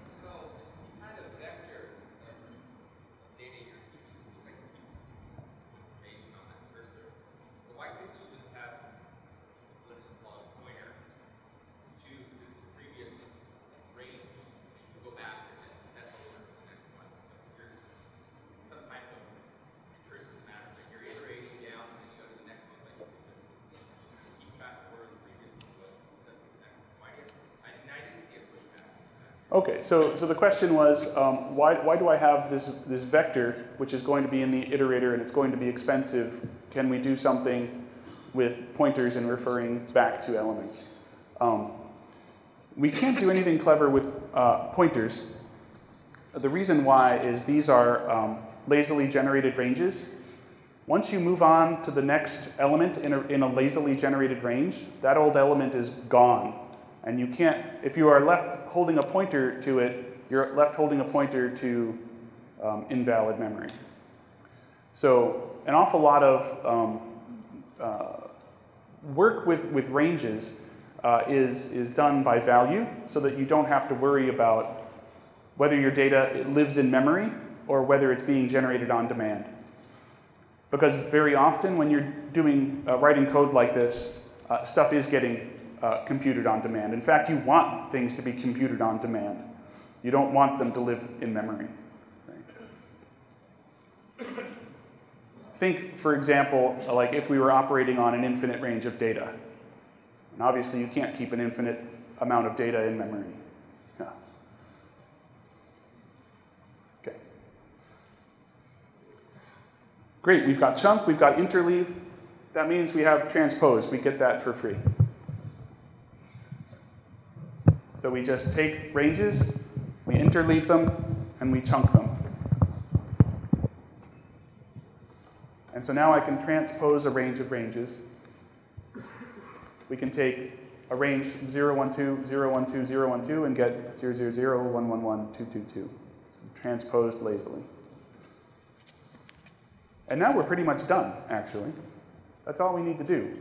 Okay, so, so the question was, um, why, why do I have this, this vector, which is going to be in the iterator and it's going to be expensive? Can we do something with pointers and referring back to elements? Um, we can't do anything clever with uh, pointers. The reason why is these are um, lazily generated ranges. Once you move on to the next element in a, in a lazily generated range, that old element is gone. And you can't, if you are left holding a pointer to it, you're left holding a pointer to um, invalid memory. So an awful lot of um, uh, work with, with ranges uh, is, is done by value so that you don't have to worry about whether your data lives in memory or whether it's being generated on demand. Because very often when you're doing uh, writing code like this, uh, stuff is getting Uh, computed on demand. In fact, you want things to be computed on demand. You don't want them to live in memory. Right? Think, for example, like if we were operating on an infinite range of data. And obviously, you can't keep an infinite amount of data in memory. Yeah. Okay. Great, we've got chunk, we've got interleave. That means we have transpose. We get that for free. So we just take ranges, we interleave them, and we chunk them. And so now I can transpose a range of ranges. We can take a range zero, one, two, zero, one, two, zero, one, two, and get zero, zero, zero, one, one, one, two, two, two. Transposed lazily. And now we're pretty much done, actually. That's all we need to do.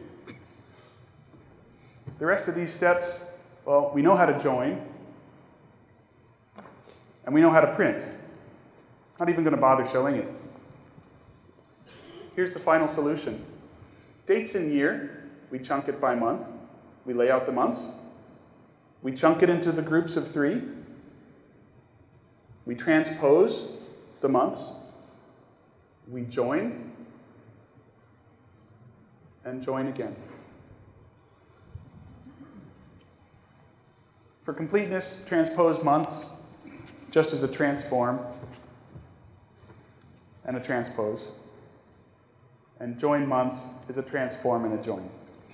The rest of these steps, well, we know how to join, and we know how to print. Not even going to bother showing it. Here's the final solution. Dates in year, we chunk it by month. We lay out the months. We chunk it into the groups of three. We transpose the months. We join, and join again. For completeness, transpose months just as a transform and a transpose. And join months is a transform and a join.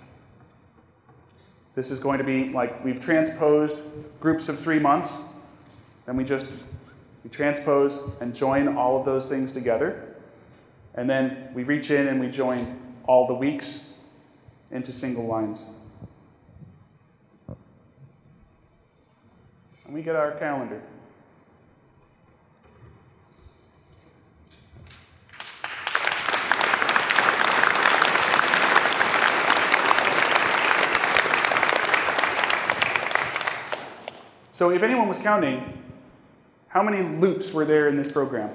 This is going to be like we've transposed groups of three months, then we just we transpose and join all of those things together. And then we reach in and we join all the weeks into single lines. And we get our calendar. So if anyone was counting, how many loops were there in this program?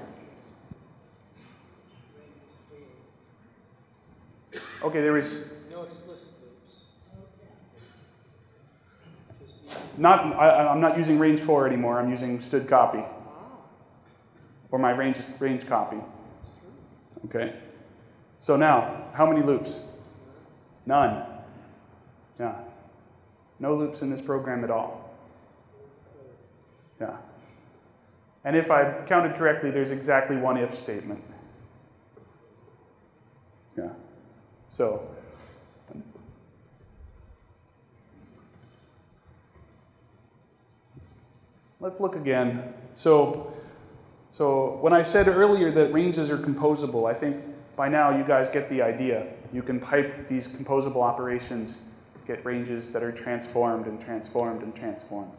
Okay, there was No explicit loops. not. I, I'm not using range four anymore. I'm using stood copy, or my range range copy. Okay. So now, how many loops? None. Yeah. No loops in this program at all. Yeah. And if I counted correctly, there's exactly one if statement. Yeah. So, let's look again. So, so when I said earlier that ranges are composable, I think by now you guys get the idea. You can pipe these composable operations, get ranges that are transformed and transformed and transformed.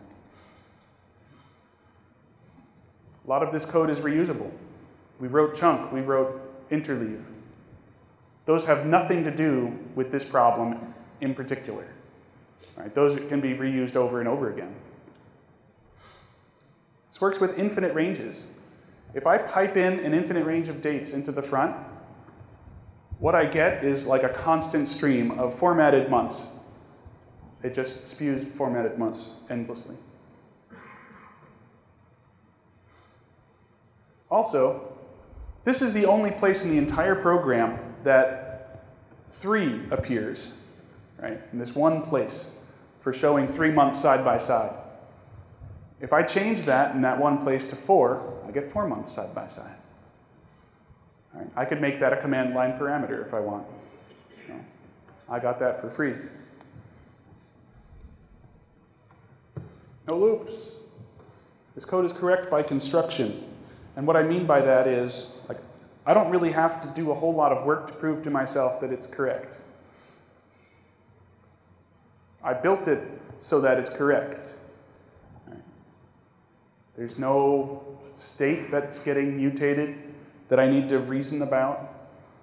A lot of this code is reusable. We wrote chunk, we wrote interleave. Those have nothing to do with this problem in particular. Right? Those can be reused over and over again. This works with infinite ranges. If I pipe in an infinite range of dates into the front, what I get is like a constant stream of formatted months. It just spews formatted months endlessly. Also, this is the only place in the entire program that three appears, right? In this one place for showing three months side by side. If I change that in that one place to four, I get four months side by side. All right, I could make that a command line parameter if I want. You know, I got that for free. No loops. This code is correct by construction. And what I mean by that is, like, I don't really have to do a whole lot of work to prove to myself that it's correct. I built it so that it's correct. Right. There's no state that's getting mutated that I need to reason about.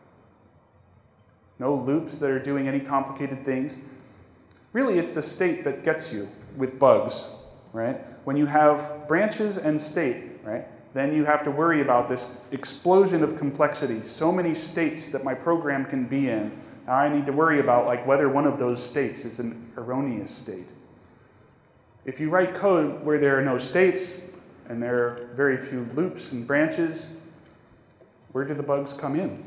No loops that are doing any complicated things. Really, it's the state that gets you with bugs, right? When you have branches and state, right? Then you have to worry about this explosion of complexity. So many states that my program can be in. Now I need to worry about like whether one of those states is an erroneous state. If you write code where there are no states and there are very few loops and branches, where do the bugs come in?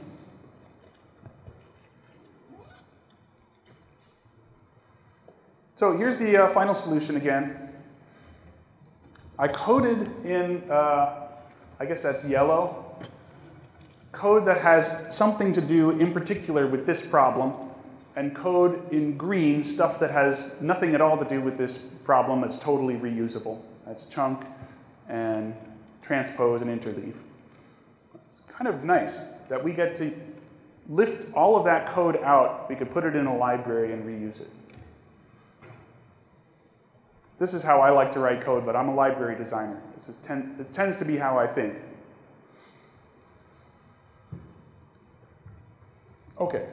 So here's the uh, final solution again. I coded in uh, I guess that's yellow, code that has something to do in particular with this problem, and code in green, stuff that has nothing at all to do with this problem that's totally reusable. That's chunk and transpose and interleave. It's kind of nice that we get to lift all of that code out. We could put it in a library and reuse it. This is how I like to write code, but I'm a library designer. This is ten, it tends to be how I think. Okay.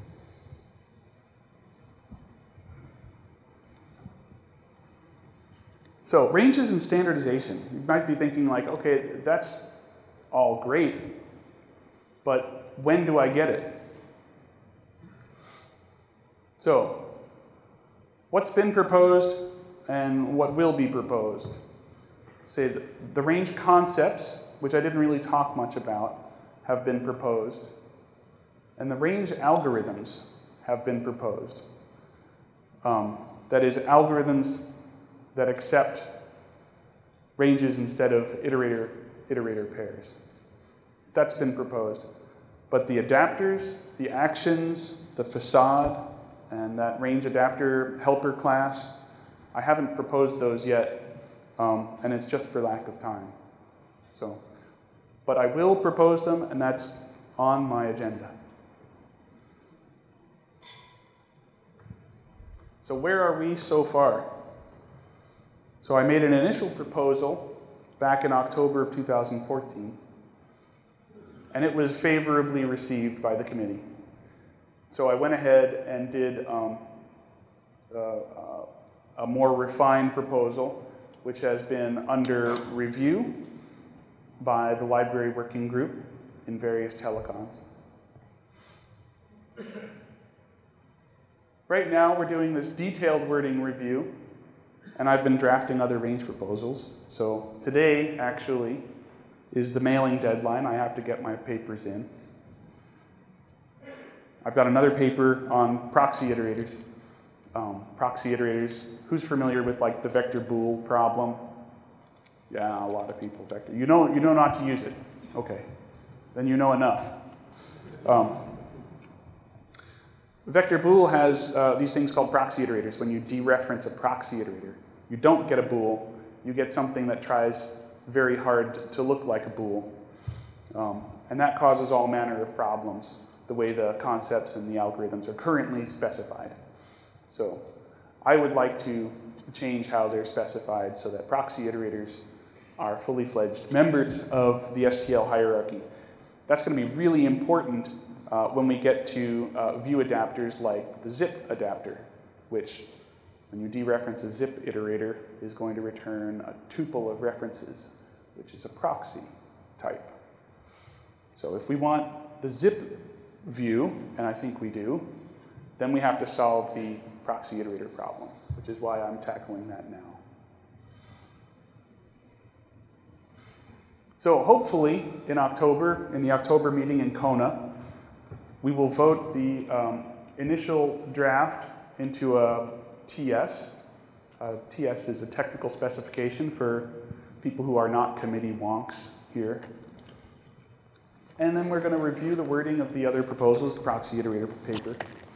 So ranges and standardization. You might be thinking like, okay, that's all great, but when do I get it? So, what's been proposed and what will be proposed? Say the, the range concepts, which I didn't really talk much about, have been proposed. And the range algorithms have been proposed. Um, that is, algorithms that accept ranges instead of iterator, iterator pairs. That's been proposed. But the adapters, the actions, the facade, and that range adapter helper class, I haven't proposed those yet, um, and it's just for lack of time. So, but I will propose them, and that's on my agenda. So where are we so far? So I made an initial proposal back in October of two thousand fourteen, and it was favorably received by the committee. So I went ahead and did um, uh, uh, a more refined proposal, which has been under review by the library working group in various telecons. Right now, we're doing this detailed wording review, and I've been drafting other range proposals. So today, actually, is the mailing deadline. I have to get my papers in. I've got another paper on proxy iterators. Um, proxy iterators, who's familiar with like the vector bool problem? Yeah, a lot of people. Vector. You know, you know not to use it. Okay, then you know enough. Um, vector bool has uh, these things called proxy iterators. When you dereference a proxy iterator, you don't get a bool, you get something that tries very hard to look like a bool. Um, and that causes all manner of problems, the way the concepts and the algorithms are currently specified. So I would like to change how they're specified so that proxy iterators are fully fledged members of the S T L hierarchy. That's going to be really important uh, when we get to uh, view adapters like the zip adapter, which when you dereference a zip iterator is going to return a tuple of references, which is a proxy type. So if we want the zip view, and I think we do, then we have to solve the proxy iterator problem, which is why I'm tackling that now. So hopefully in October, in the October meeting in Kona, we will vote the um, initial draft into a T S. Uh, T S is a technical specification for people who are not committee wonks here. And then we're going to review the wording of the other proposals, the proxy iterator paper.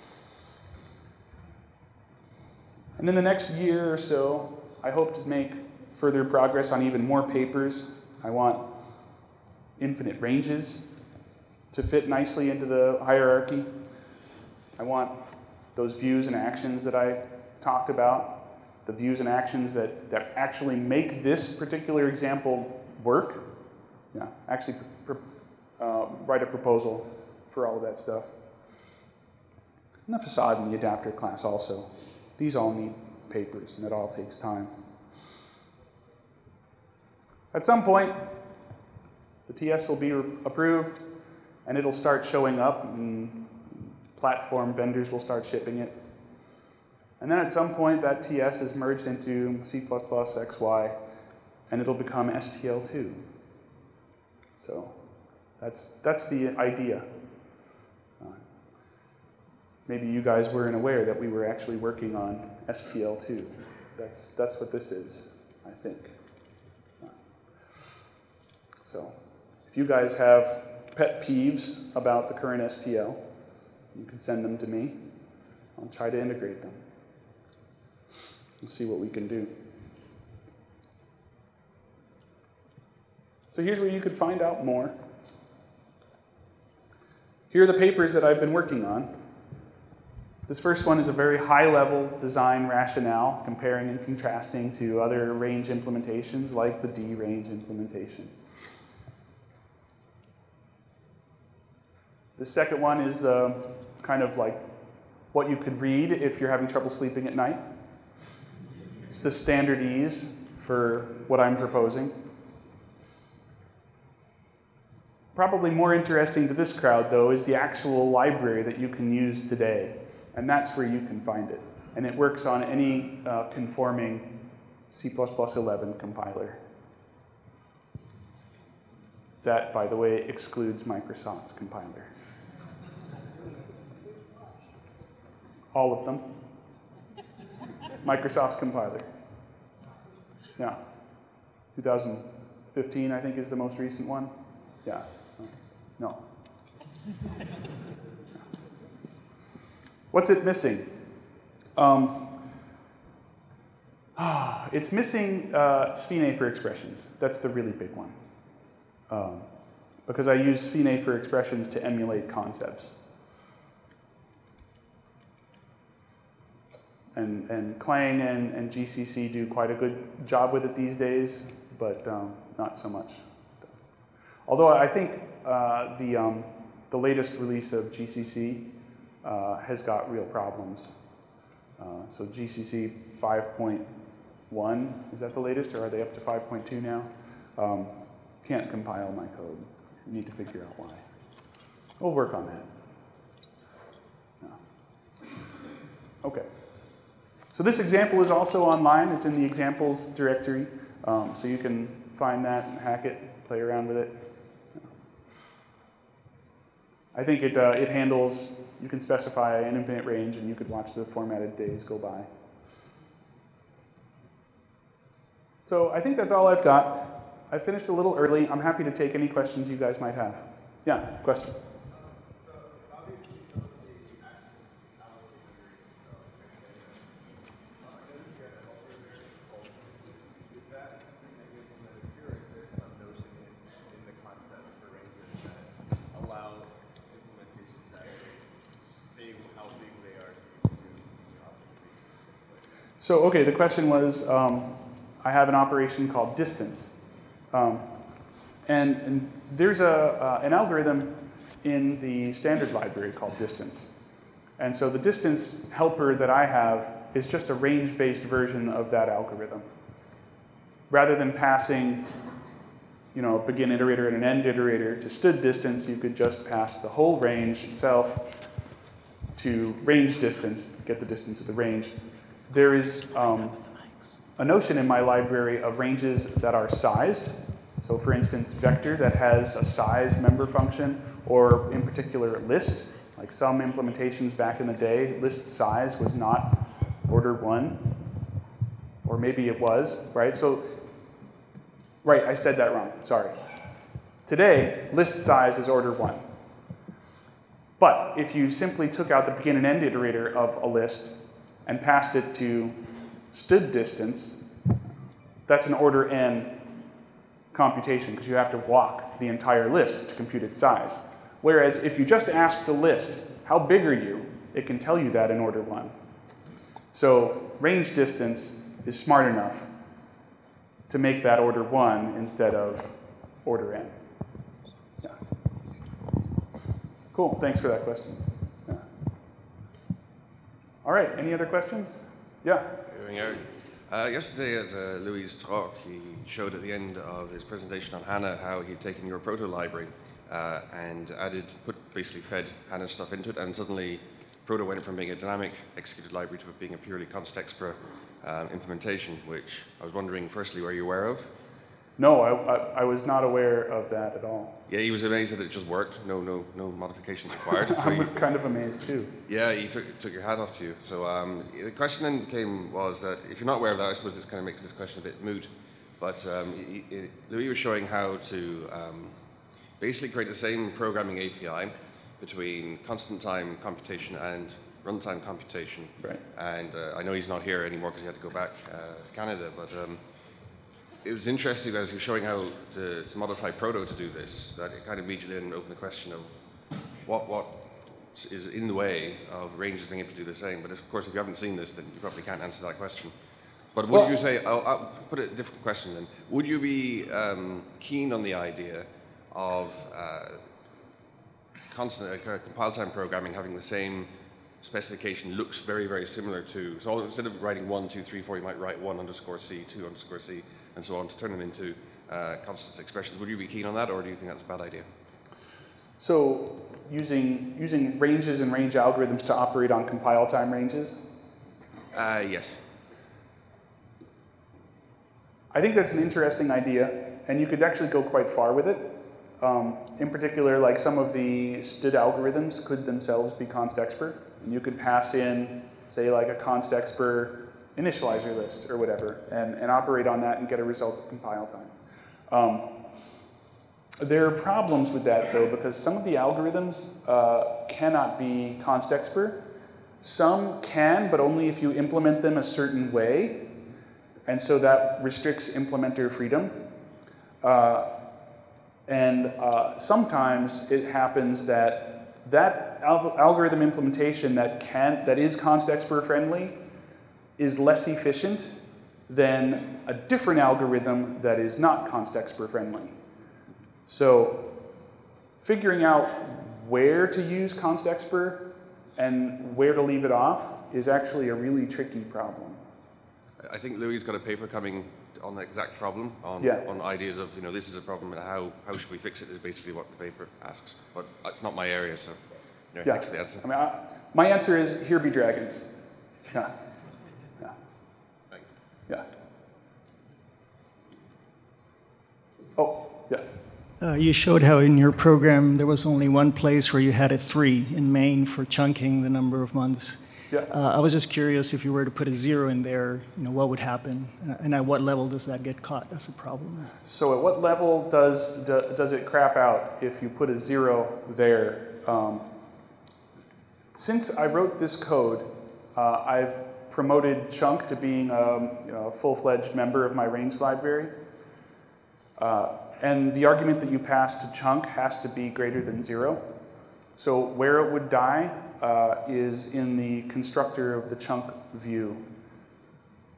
And in the next year or so, I hope to make further progress on even more papers. I want infinite ranges to fit nicely into the hierarchy. I want those views and actions that I talked about, the views and actions that, that actually make this particular example work. Yeah, actually pr- pr- uh, write a proposal for all of that stuff. And the facade and the adapter class also. These all need papers, and it all takes time. At some point, the T S will be approved, and it'll start showing up, and platform vendors will start shipping it. And then at some point, that T S is merged into C plus plus X Y, and it'll become S T L two. So that's, that's the idea. Uh, maybe you guys weren't aware that we were actually working on S T L two. That's, that's what this is, I think. Uh, so if you guys have pet peeves about the current S T L, you can send them to me. I'll try to integrate them. We'll see what we can do. So here's where you could find out more. Here are the papers that I've been working on. This first one is a very high-level design rationale, comparing and contrasting to other range implementations like the D range implementation. The second one is uh, kind of like what you could read if you're having trouble sleeping at night. It's the standardese for what I'm proposing. Probably more interesting to this crowd, though, is the actual library that you can use today. And that's where you can find it. And it works on any uh, conforming C plus plus eleven compiler. That, by the way, excludes Microsoft's compiler. All of them. Microsoft's compiler. Yeah. two thousand fifteen, I think, is the most recent one. Yeah. No. What's it missing? Um, it's missing uh, Sphene for expressions. That's the really big one. Um, because I use Sphene for expressions to emulate concepts. And, and Clang and, and G C C do quite a good job with it these days, but um, not so much. Although I think uh, the, um, the latest release of G C C uh, has got real problems. Uh, so G C C five point one, is that the latest, or are they up to five point two now? Um, can't compile my code. Need to figure out why. We'll work on that. Yeah. Okay. So this example is also online. It's in the examples directory. Um, so you can find that and hack it, play around with it. I think it, uh, it handles, you can specify an infinite range and you could watch the formatted days go by. So I think that's all I've got. I finished a little early. I'm happy to take any questions you guys might have. Yeah, question? That So, okay, the question was, um, I have an operation called distance. Um, and, and there's a, uh, an algorithm in the standard library called distance. And so the distance helper that I have is just a range-based version of that algorithm. Rather than passing, you know, a begin iterator and an end iterator to std distance, you could just pass the whole range itself to range distance, get the distance of the range. There is um, a notion in my library of ranges that are sized. So for instance, vector that has a size member function, or in particular list. Like some implementations back in the day, list size was not order one, or maybe it was, right? So, right, I said that wrong, sorry. Today, list size is order one. But if you simply took out the begin and end iterator of a list and passed it to std distance, that's an order n computation, because you have to walk the entire list to compute its size. Whereas if you just ask the list, how big are you? It can tell you that in order one. So range distance is smart enough to make that order one instead of order n. Yeah. Cool, thanks for that question. Yeah. All right, any other questions? Yeah. Uh, yesterday at uh, Louis' talk, he showed at the end of his presentation on HANA how he'd taken your proto library uh, and added, put basically fed HANA stuff into it, and suddenly proto went from being a dynamic executed library to it being a purely const-expr um, implementation, which I was wondering, firstly, were you aware of? No, I, I, I was not aware of that at all. Yeah, he was amazed that it just worked. No, no, no modifications required. So I'm he, kind of amazed too. yeah, he took took your hat off to you. So um, the question then became was that if you're not aware of that, I suppose this kind of makes this question a bit moot. But um, he, he, Louis was showing how to um, basically create the same programming A P I between constant time computation and runtime computation. Right. And uh, I know he's not here anymore because he had to go back uh, to Canada, but. Um, It was interesting as he was showing how to, to modify Proto to do this, that it kind of immediately then opened the question of what what is in the way of ranges being able to do the same. But of course, if you haven't seen this, then you probably can't answer that question. But would Well, you say, I'll, I'll put a different question then, would you be um, keen on the idea of uh, constant uh, compile time programming having the same specification looks very, very similar to, so instead of writing one, two, three, four, you might write one underscore C, two underscore C, and so on to turn them into uh, constant expressions. Would you be keen on that, or do you think that's a bad idea? So using, using ranges and range algorithms to operate on compile time ranges? Uh, yes. I think that's an interesting idea, and you could actually go quite far with it. Um, in particular, like some of the std algorithms could themselves be const-expr, and you could pass in, say, like a const-expr initializer list or whatever, and, and operate on that and get a result at compile time. Um, there are problems with that, though, because some of the algorithms uh, cannot be const-expr. Some can, but only if you implement them a certain way, and so that restricts implementer freedom. Uh, and uh, sometimes it happens that that al algorithm implementation that can that is const-expr friendly is less efficient than a different algorithm that is not const-expr friendly. So figuring out where to use const-expr and where to leave it off is actually a really tricky problem. I think Louis got a paper coming on the exact problem, on, Yeah. on ideas of, you know, this is a problem and how, how should we fix it is basically what the paper asks. But it's not my area, so you know, Yeah. thanks for the answer. I mean, I, my answer is, here be dragons. Yeah. Yeah. Thanks. Yeah. Oh, yeah. Uh, you showed how in your program there was only one place where you had a three in main for chunking the number of months. Yeah. Uh, I was just curious if you were to put a zero in there, you know, what would happen, and at what level does that get caught as a problem? So at what level does do, does it crap out if you put a zero there? Um, since I wrote this code, uh, I've promoted chunk to being um, you know, a full-fledged member of my range library. Uh, and the argument that you pass to chunk has to be greater than zero. So where it would die uh, is in the constructor of the chunk view.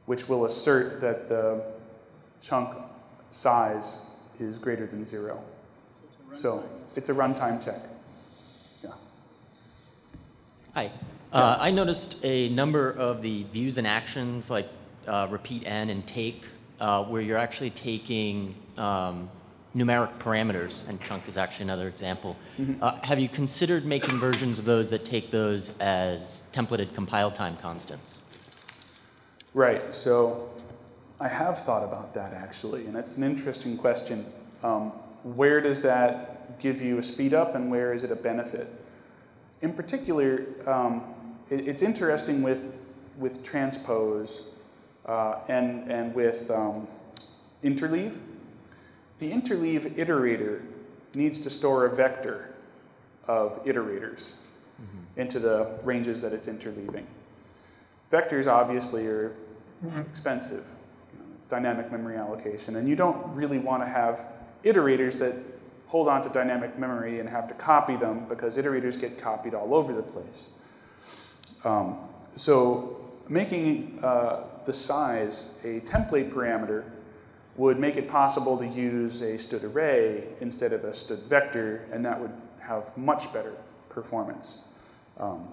which will assert that the chunk size is greater than zero. So it's a runtime check. Yeah. Hi. Uh, I noticed a number of the views and actions like uh, repeat n and take, uh, where you're actually taking um, numeric parameters, and chunk is actually another example. Mm-hmm. uh, have you considered making versions of those that take those as templated compile time constants? Right. So I have thought about that actually, and that's an interesting question. Um, where does that give you a speed up, and where is it a benefit? In particular, um, it, it's interesting with with transpose uh, and and with um, interleave. The interleave iterator needs to store a vector of iterators mm-hmm. into the ranges that it's interleaving. Vectors obviously are expensive, you know, dynamic memory allocation, and you don't really want to have iterators that hold on to dynamic memory and have to copy them, because iterators get copied all over the place. Um, so making uh, the size a template parameter would make it possible to use a std array instead of a std vector, and that would have much better performance. Um,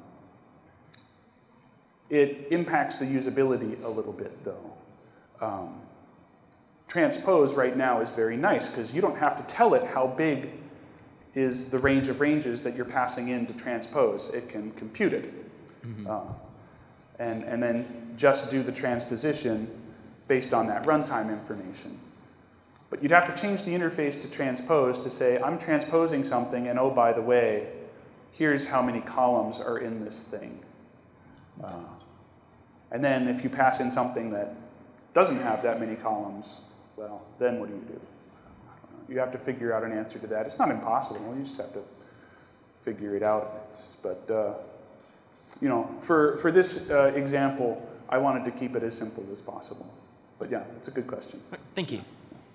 it impacts the usability a little bit, though. Um, transpose right now is very nice, because you don't have to tell it how big is the range of ranges that you're passing in to transpose. It can compute it. Mm-hmm. uh, and, and then just do the transposition based on that runtime information. But you'd have to change the interface to transpose to say, I'm transposing something, and oh, by the way, here's how many columns are in this thing. Uh, and then if you pass in something that doesn't have that many columns, well, then what do you do? You have to figure out an answer to that. It's not impossible. You just have to figure it out. It's, but, uh, you know, for, for this uh, example, I wanted to keep it as simple as possible. But yeah, it's a good question. Thank you.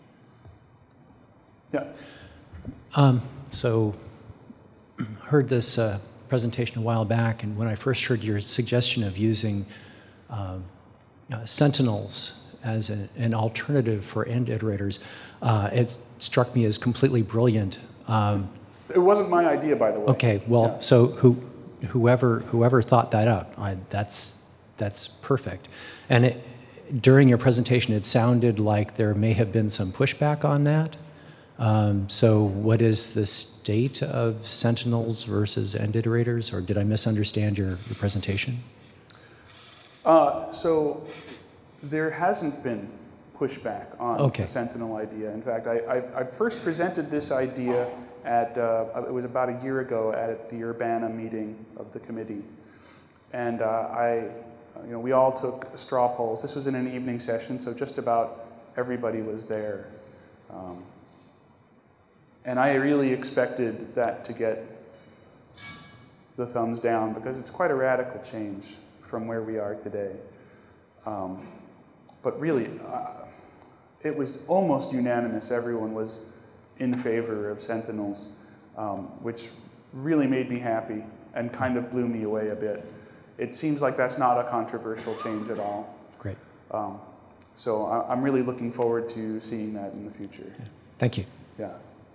Yeah. Um, so, heard this uh, presentation a while back, and when I first heard your suggestion of using um, uh, Sentinels as a, an alternative for end iterators, uh, it struck me as completely brilliant. Um, it wasn't my idea, by the way. Okay, well, yeah. so who, whoever whoever thought that up, I, that's that's perfect. And it, during your presentation, it sounded like there may have been some pushback on that. Um, so what is the state of Sentinels versus end iterators, or did I misunderstand your, your presentation? Uh, so there hasn't been pushback on okay. the Sentinel idea. In fact, I, I, I first presented this idea at, uh, it was about a year ago at the Urbana meeting of the committee. And uh, I, you know, we all took straw polls. This was in an evening session, so just about everybody was there. Um, and I really expected that to get the thumbs down, because it's quite a radical change from where we are today. Um, but really, uh, it was almost unanimous. Everyone was in favor of Sentinels, um, which really made me happy and kind of blew me away a bit. It seems like that's not a controversial change at all. Great. Um, so I, I'm really looking forward to seeing that in the future. Yeah. Thank you. Yeah.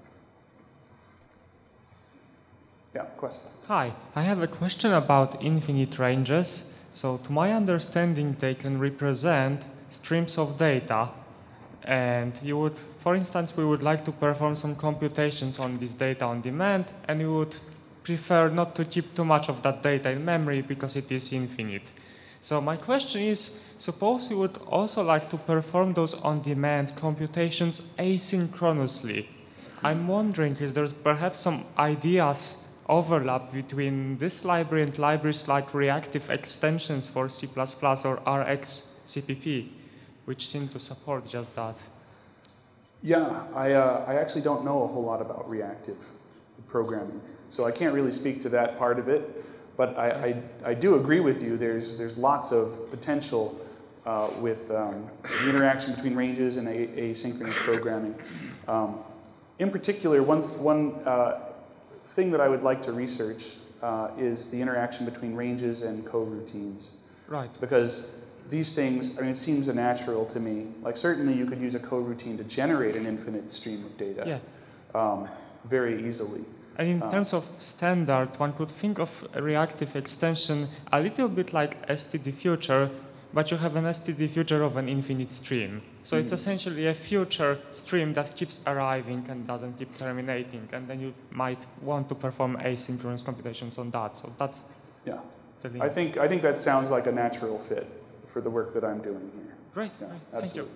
Yeah, question. Hi, I have a question about infinite ranges. So to my understanding, they can represent streams of data. And you would, for instance, we would like to perform some computations on this data on demand, and you would prefer not to keep too much of that data in memory because it is infinite. So my question is, suppose you would also like to perform those on-demand computations asynchronously. I'm wondering, is there perhaps some ideas overlap between this library and libraries like reactive extensions for C plus plus or R X C P P, which seem to support just that? Yeah, I, uh, I actually don't know a whole lot about reactive programming, so I can't really speak to that part of it. But I, I, I do agree with you. There's, there's lots of potential uh, with um, the interaction between ranges and a, asynchronous programming. Um, in particular, one, one uh, thing that I would like to research uh, is the interaction between ranges and coroutines. Right. Because these things, I mean, it seems a natural to me. Like certainly you could use a coroutine to generate an infinite stream of data Yeah. um, very easily. And in Um, terms of standard, one could think of a reactive extension a little bit like S T D future, but you have an S T D future of an infinite stream. So it's essentially a future stream that keeps arriving and doesn't keep terminating, and then you might want to perform asynchronous computations on that. So that's Yeah. the I link. think, I think that sounds like a natural fit for the work that I'm doing here. Great, Yeah, great. Thank you. absolutely.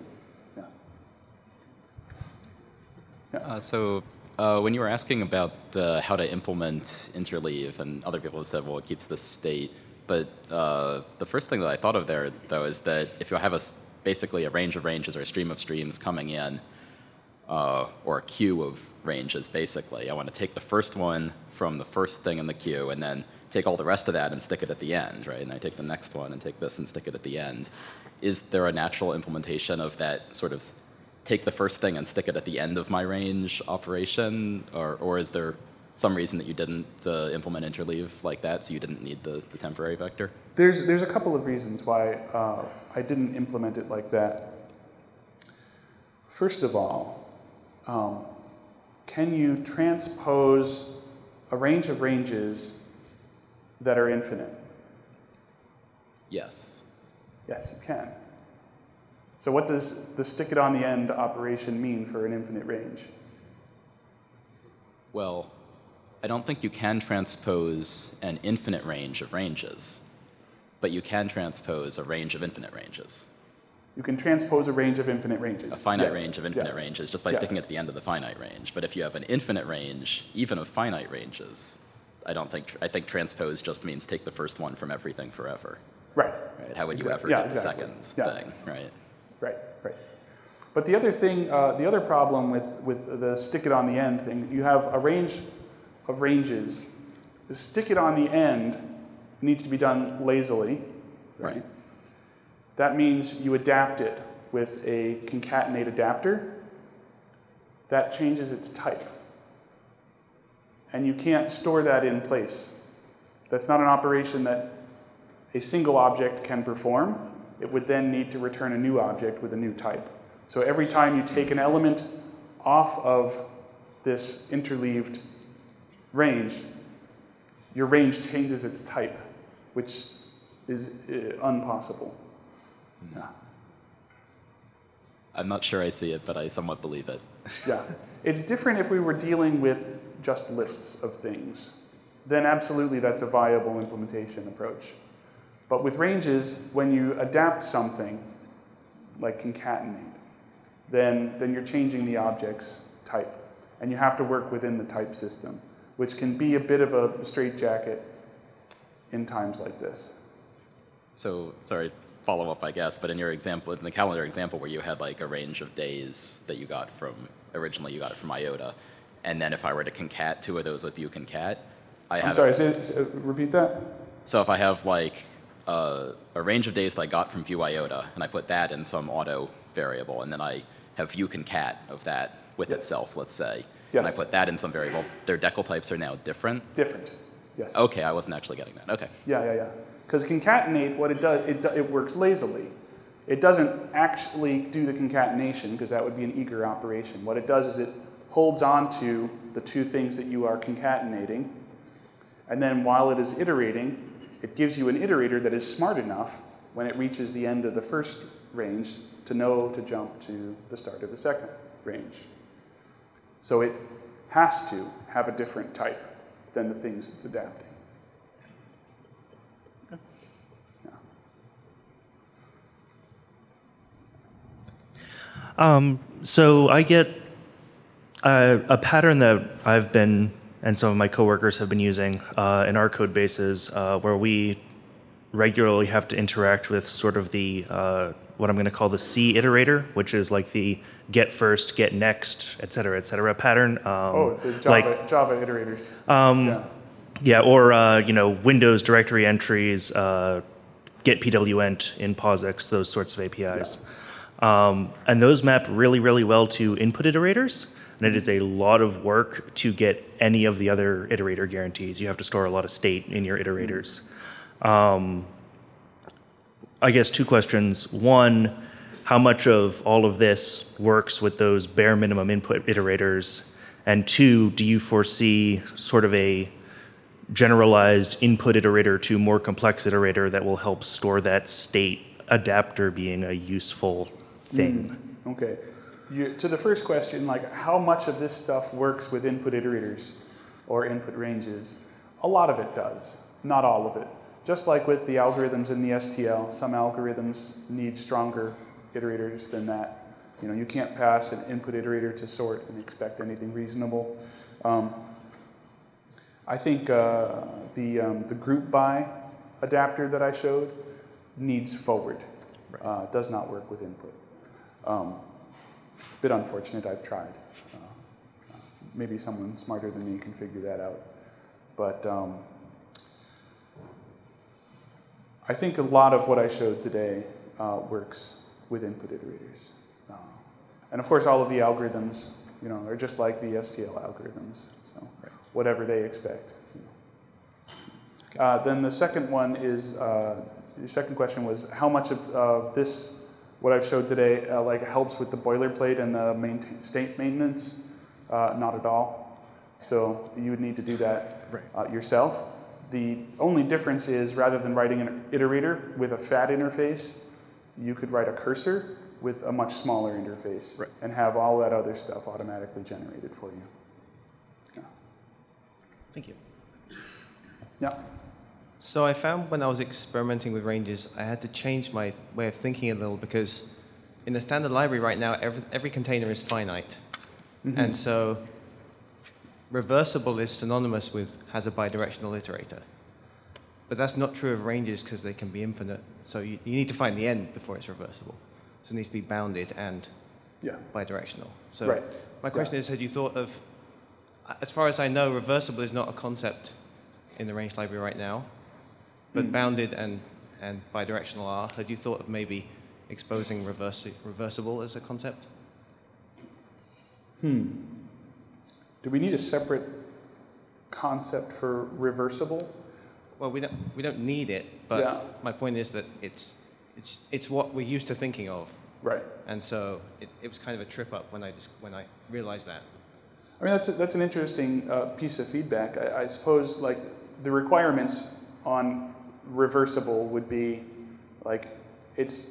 Yeah. Uh, so uh, when you were asking about uh, how to implement interleave, and other people have said, well, it keeps the state. But uh, the first thing that I thought of there, though, is that if you have a, s- basically a range of ranges or a stream of streams coming in, uh, or a queue of ranges, basically, I want to take the first one from the first thing in the queue and then take all the rest of that and stick it at the end, right? And I take the next one and take this and stick it at the end. Is there a natural implementation of that sort of take the first thing and stick it at the end of my range operation? Or, or is there some reason that you didn't uh, implement interleave like that, so you didn't need the, the temporary vector? There's, there's a couple of reasons why uh, I didn't implement it like that. First of all, um, can you transpose a range of ranges that are infinite? Yes. Yes, you can. So what does the stick it on the end operation mean for an infinite range? Well, I don't think you can transpose an infinite range of ranges, but you can transpose a range of infinite ranges. You can transpose a range of infinite ranges. A finite Yes. range of infinite Yeah. ranges just by Yeah. sticking it at the end of the finite range. But if you have an infinite range, even of finite ranges, I don't think, I think transpose just means take the first one from everything forever. Right. Right? How would you Exactly. ever Yeah, get exactly. the second Yeah. thing, right? Right, right. But the other thing, uh, the other problem with, with the stick it on the end thing, you have a range of ranges. The stick it on the end needs to be done lazily. Right. That means you adapt it with a concatenate adapter. That changes its type. And you can't store that in place. That's not an operation that a single object can perform. It would then need to return a new object with a new type. So every time you take an element off of this interleaved range, your range changes its type, which is uh, impossible. Yeah. I'm not sure I see it, but I somewhat believe it. Yeah. It's different if we were dealing with just lists of things. Then absolutely that's a viable implementation approach. But with ranges, when you adapt something, like concatenate, then, then you're changing the object's type. And you have to work within the type system, which can be a bit of a straitjacket in times like this. So, sorry, follow up, I guess, but in your example, in the calendar example where you had like a range of days that you got from, originally you got it from IOTA, and then if I were to concat two of those with view concat, I have... I'm sorry, say, say, repeat that? So if I have like a, a range of days that I got from view IOTA, and I put that in some auto variable, and then I have view concat of that with Yes. itself, let's say, Yes. and I put that in some variable, their decal types are now different? Different, yes. Okay, I wasn't actually getting that, okay. Yeah, yeah, yeah. Because concatenate, what it does, it, do- it works lazily. It doesn't actually do the concatenation, because that would be an eager operation. What it does is it holds on to the two things that you are concatenating, and then while it is iterating, it gives you an iterator that is smart enough when it reaches the end of the first range to know to jump to the start of the second range. So it has to have a different type than the things it's adapting. Um, so I get uh, a pattern that I've been and some of my coworkers have been using uh, in our code bases uh, where we regularly have to interact with sort of the uh, what I'm going to call the C iterator, which is like the get first, get next, et cetera, et cetera pattern. Um, Oh, the Java, like, Java iterators. um, Yeah. yeah, or uh, you know, Windows directory entries, uh, get P W ent in POSIX, those sorts of A P Is. Um, and those map really, really well to input iterators. And it is a lot of work to get any of the other iterator guarantees. You have to store a lot of state in your iterators. Um, I guess two questions. One, how much of all of this works with those bare minimum input iterators? And two, do you foresee sort of a generalized input iterator to more complex iterator that will help store that state adapter being a useful thing? Mm, okay. You, to the first question, like how much of this stuff works with input iterators or input ranges? A lot of it does, not all of it. Just like with the algorithms in the S T L, some algorithms need stronger iterators than that. You know, you can't pass an input iterator to sort and expect anything reasonable. Um, I think uh, the, um, the group by adapter that I showed needs forward. Uh, does not work with input. Um, bit unfortunate, I've tried. Uh, maybe someone smarter than me can figure that out. But um, I think a lot of what I showed today uh, works with input iterators. Uh, and of course, all of the algorithms, you know, are just like the S T L algorithms. So whatever they expect. You know. uh, then the second one is, uh, your second question was how much of uh, this, what I've showed today, uh, like helps with the boilerplate and the maintain, state maintenance? Uh, not at all. So you would need to do that uh, yourself. The only difference is rather than writing an iterator with a fat interface, you could write a cursor with a much smaller interface right. and have all that other stuff automatically generated for you. Yeah. Thank you. Yeah. So I found when I was experimenting with ranges, I had to change my way of thinking a little because in the standard library right now, every, every container is finite. Mm-hmm. And so reversible is synonymous with has a bidirectional iterator. But that's not true of ranges because they can be infinite. So you, you need to find the end before it's reversible. So it needs to be bounded and yeah. bidirectional. So right. my question yeah. is, had you thought of, as far as I know, reversible is not a concept in the range library right now, but mm. bounded and, and bidirectional are. Had you thought of maybe exposing reversi reversible as a concept? Hmm. Do we need a separate concept for reversible? Well, we don't we don't need it, but yeah. my point is that it's it's it's what we're used to thinking of. Right. And so it, it was kind of a trip up when I just when I realized that. I mean, that's a, that's an interesting uh, piece of feedback. I, I suppose like the requirements on reversible would be like it's.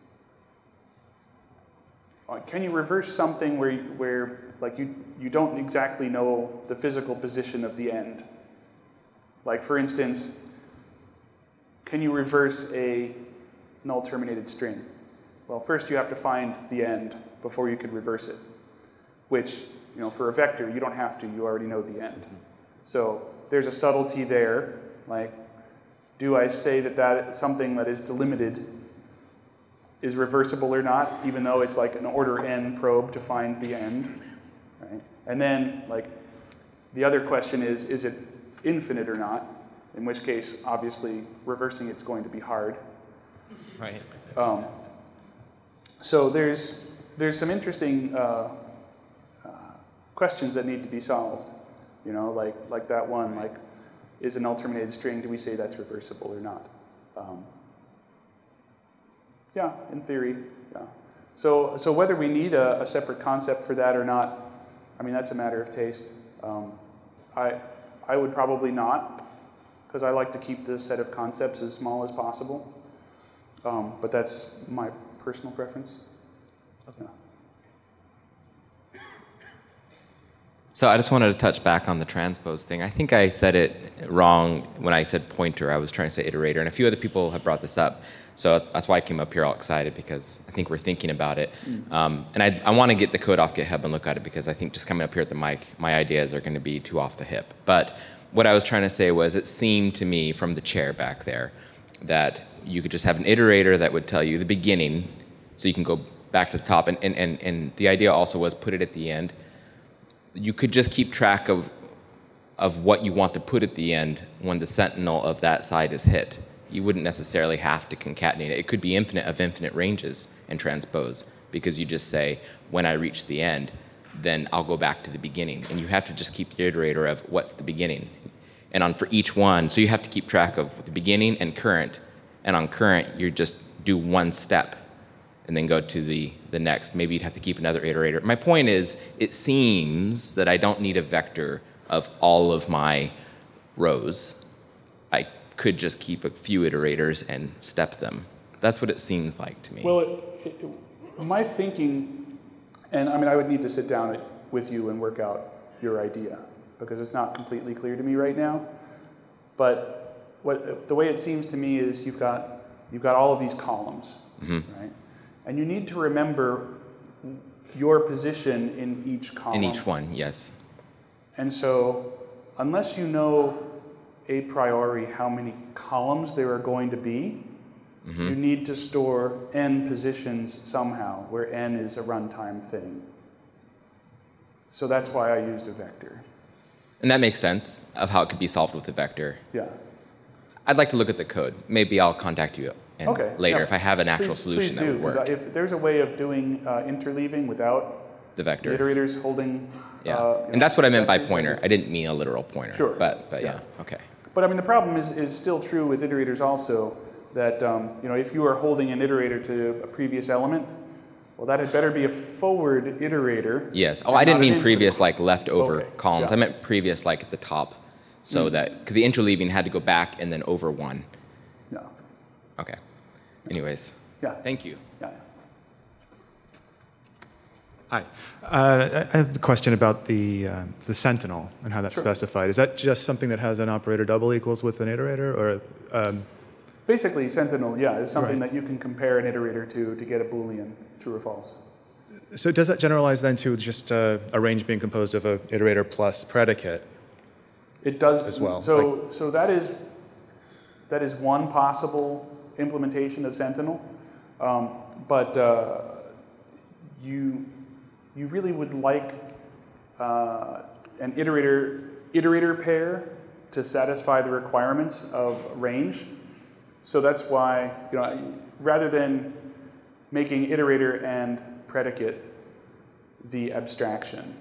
Can you reverse something where where like you you don't exactly know the physical position of the end? Like for instance, can you reverse a null terminated string? Well, first you have to find the end before you could reverse it. Which, you know, for a vector you don't have to, you already know the end. So there's a subtlety there, like do I say that that something that is delimited is reversible or not, even though it's like an order n probe to find the end, right? And then, like, the other question is, is it infinite or not? In which case, obviously, reversing it's going to be hard. Right. Um, so there's there's some interesting uh, uh, questions that need to be solved. You know, like like that one, like, is a null terminated string? Do we say that's reversible or not? Um, Yeah, in theory, yeah. So, so whether we need a, a separate concept for that or not, I mean, that's a matter of taste. Um, I, I would probably not, because I like to keep this set of concepts as small as possible. Um, but that's my personal preference. Okay. Yeah. So I just wanted to touch back on the transpose thing. I think I said it wrong when I said pointer. I was trying to say iterator, and a few other people have brought this up. So that's why I came up here all excited, because I think we're thinking about it. Mm. Um, and I, I want to get the code off GitHub and look at it, because I think just coming up here at the mic, my ideas are going to be too off the hip. But what I was trying to say was it seemed to me from the chair back there that you could just have an iterator that would tell you the beginning, so you can go back to the top. And, and, and, and the idea also was put it at the end. You could just keep track of, of what you want to put at the end when the sentinel of that side is hit. You wouldn't necessarily have to concatenate it. It could be infinite of infinite ranges and transpose, because you just say, when I reach the end, then I'll go back to the beginning. And you have to just keep the iterator of what's the beginning. And on for each one, so you have to keep track of the beginning and current. And on current, you're just do one step and then go to the, the next. Maybe you'd have to keep another iterator. My point is, it seems that I don't need a vector of all of my rows. I could just keep a few iterators and step them. That's what it seems like to me. Well, it, it, my thinking, and I mean, I would need to sit down with you and work out your idea, because it's not completely clear to me right now. But what the way it seems to me is you've got you've got all of these columns, mm-hmm. right? And you need to remember your position in each column. In each one, yes. And so, unless you know a priori how many columns there are going to be, mm-hmm. you need to store n positions somehow, where n is a runtime thing. So that's why I used a vector. And that makes sense of how it could be solved with a vector. Yeah. I'd like to look at the code. Maybe I'll contact you and okay. later yeah. if I have an actual please, solution please that do, would work. If there's a way of doing uh, interleaving without the vectors. iterators holding... Yeah, uh, and that's what I meant by vectors pointer. I didn't mean a literal pointer. Sure. But, but yeah. Yeah. okay. But I mean, the problem is, is still true with iterators also, that um, you know, if you are holding an iterator to a previous element, well, that had better be a forward iterator. Yes. Oh, I didn't mean previous input. like leftover Okay. columns. Yeah. I meant previous like at the top. So Mm. that, because the interleaving had to go back and then over one. No. Okay. Anyways. Yeah. Thank you. Yeah. Hi. Uh, I have a question about the, uh, the Sentinel and how that's Sure. specified. Is that just something that has an operator double equals with an iterator? Or, um, Basically, Sentinel, yeah, is something Right. that you can compare an iterator to to get a Boolean, true or false. so does that generalize then to just uh, a range being composed of an iterator plus predicate? It does as well. So, Like- so that is that is one possible implementation of Sentinel, um, but uh, you you really would like uh, an iterator iterator pair to satisfy the requirements of range. So that's why, you know, rather than making iterator and predicate the abstraction.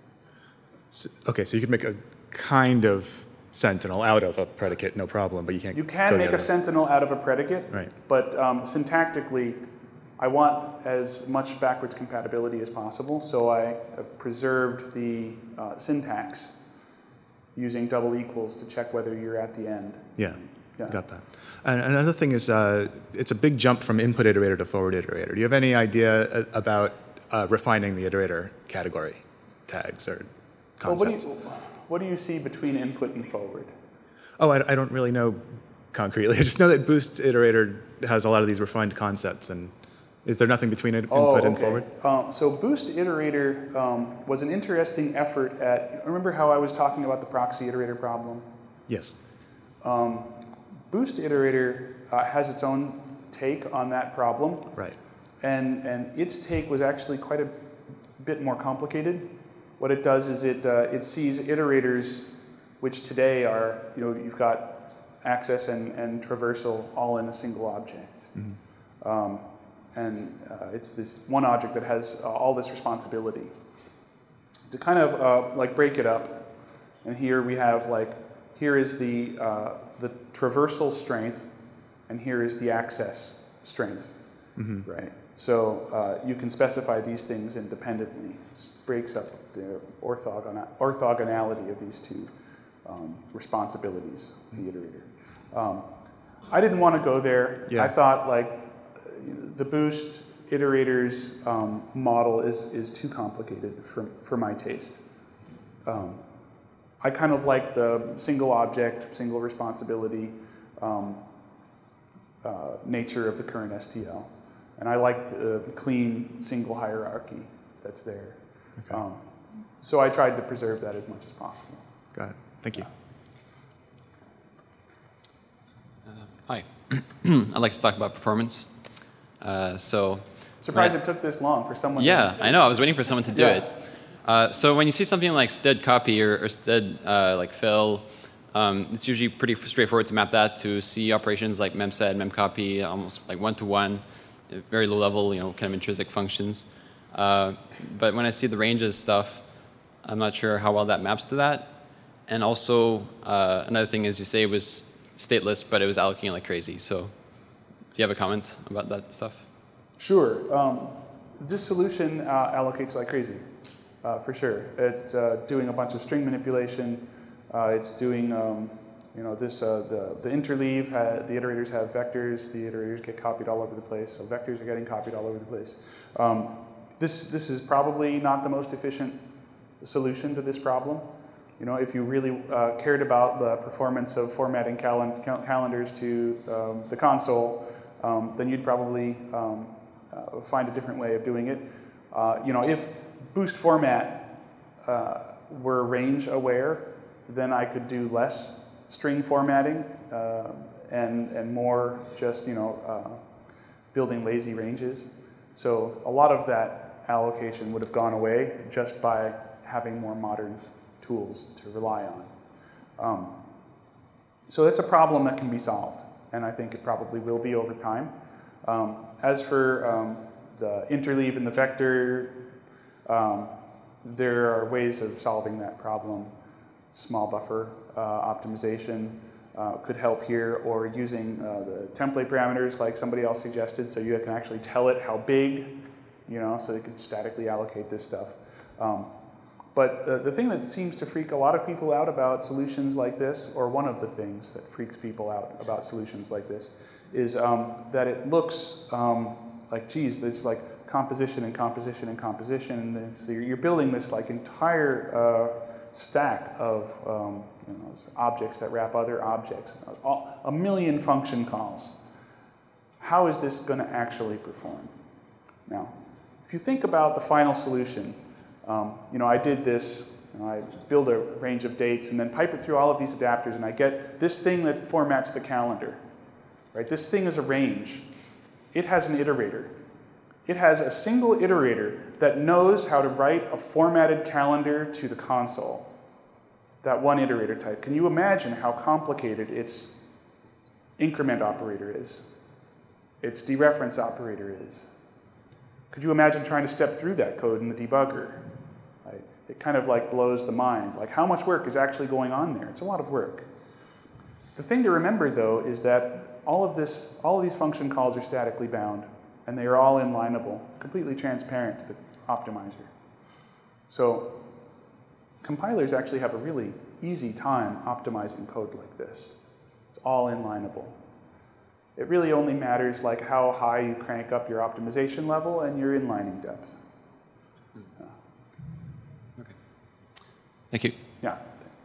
So, okay, so you could make a kind of Sentinel out of a predicate, no problem, but you can't You go can the make other a way. Sentinel out of a predicate, Right. but um, syntactically, I want as much backwards compatibility as possible, so I have preserved the uh, syntax using double equals to check whether you're at the end. Yeah, Yeah. got that. And another thing is, uh, it's a big jump from input iterator to forward iterator. Do you have any idea uh, about uh, refining the iterator category tags or Well, what, do concepts? you, what do you see between input and forward? Oh, I, I don't really know concretely. I just know that Boost iterator has a lot of these refined concepts. And is there nothing between in- Oh, input and okay. forward? Um, so Boost Iterator um, was an interesting effort at, remember how I was talking about the proxy iterator problem? Yes. Um, Boost Iterator uh, has its own take on that problem. Right. And, and its take was actually quite a bit more complicated. What it does is it, uh, it sees iterators, which today are, you know, you've got access and, and traversal all in a single object. Mm-hmm. Um, and uh, it's this one object that has uh, all this responsibility. To kind of uh, like break it up, and here we have like, here is the, uh, the traversal strength, and here is the access strength, Mm-hmm. right? So uh, you can specify these things independently. It breaks up the orthogon- orthogonality of these two um, responsibilities of the iterator. Um, I didn't want to go there. Yeah. I thought like the Boost iterators um, model is, is too complicated for, for my taste. Um, I kind of like the single object, single responsibility um, uh, nature of the current S T L. And I like the clean single hierarchy that's there. Okay. Um, so I tried to preserve that as much as possible. Got it. Thank you. Uh, hi. I'd like to talk about performance. Uh, so, Surprised when I- it took this long for someone. Yeah, to, I know. I was waiting for someone to do Yeah. it. Uh, so when you see something like std copy or, or std uh, like fill, um, it's usually pretty straightforward to map that to C operations like memset, memcopy, almost like one to one, very low level, you know, kind of intrinsic functions. Uh, but when I see the ranges stuff, I'm not sure how well that maps to that. And also, uh, another thing is you say it was stateless, but it was allocating like crazy. So Do you have a comment about that stuff? Sure. Um, this solution uh, allocates like crazy, uh, for sure. It's uh, doing a bunch of string manipulation. Uh, it's doing, um, you know, this. Uh, the the interleave. Ha the iterators have vectors. The iterators get copied all over the place. So vectors are getting copied all over the place. Um, this this is probably not the most efficient solution to this problem. You know, if you really uh, cared about the performance of formatting cal cal calendars to um, the console, um, then you'd probably um, uh, find a different way of doing it. Uh, you know, if boost format uh, were range aware, then I could do less string formatting uh, and and more just you know uh, building lazy ranges. So a lot of that allocation would have gone away just by having more modern tools to rely on. Um, so that's a problem that can be solved, and I think it probably will be over time. Um, as for um, the interleave and the vector, um, there are ways of solving that problem. Small buffer uh, optimization uh, could help here, or using uh, the template parameters like somebody else suggested, so you can actually tell it how big, you know, so it can statically allocate this stuff. Um, But uh, the thing that seems to freak a lot of people out about solutions like this, or one of the things that freaks people out about solutions like this, is um, that it looks um, like, geez, it's like composition and composition and composition, and it's, you're building this like entire uh, stack of um, you know, objects that wrap other objects, a million function calls. How is this going to actually perform? Now, if you think about the final solution, Um, you know, I did this, you know, I build a range of dates and then pipe it through all of these adapters, and I get this thing that formats the calendar, right? This thing is a range. It has an iterator. It has a single iterator that knows how to write a formatted calendar to the console. That one iterator type. Can you imagine how complicated its increment operator is? Its dereference operator is? Could you imagine trying to step through that code in the debugger? Right? It kind of like blows the mind. Like, how much work is actually going on there? It's a lot of work. The thing to remember, though, is that all of this, all of these function calls are statically bound, and they are all inlineable, completely transparent to the optimizer. So compilers actually have a really easy time optimizing code like this. It's all inlineable. It really only matters like how high you crank up your optimization level and your inlining depth. Uh, okay. Thank you. Yeah.